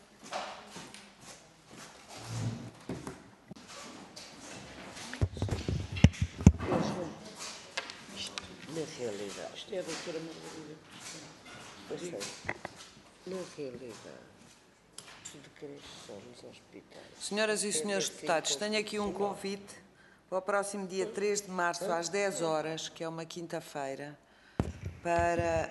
Na realidade, isto é a doutora Margarida Cristina. Na realidade, de quem somos hospitais.
Senhoras e senhores deputados, tenho aqui um convite para o próximo dia três de março, às dez horas, que é uma quinta-feira, para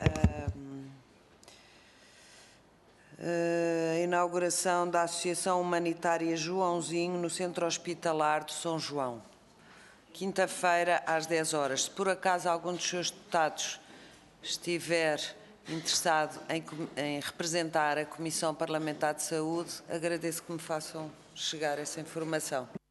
a, a inauguração da Associação Humanitária Joãozinho no Centro Hospitalar de São João. Quinta-feira, às dez horas. Se por acaso algum dos seus deputados estiver interessado em, em representar a Comissão Parlamentar de Saúde, agradeço que me façam chegar essa informação.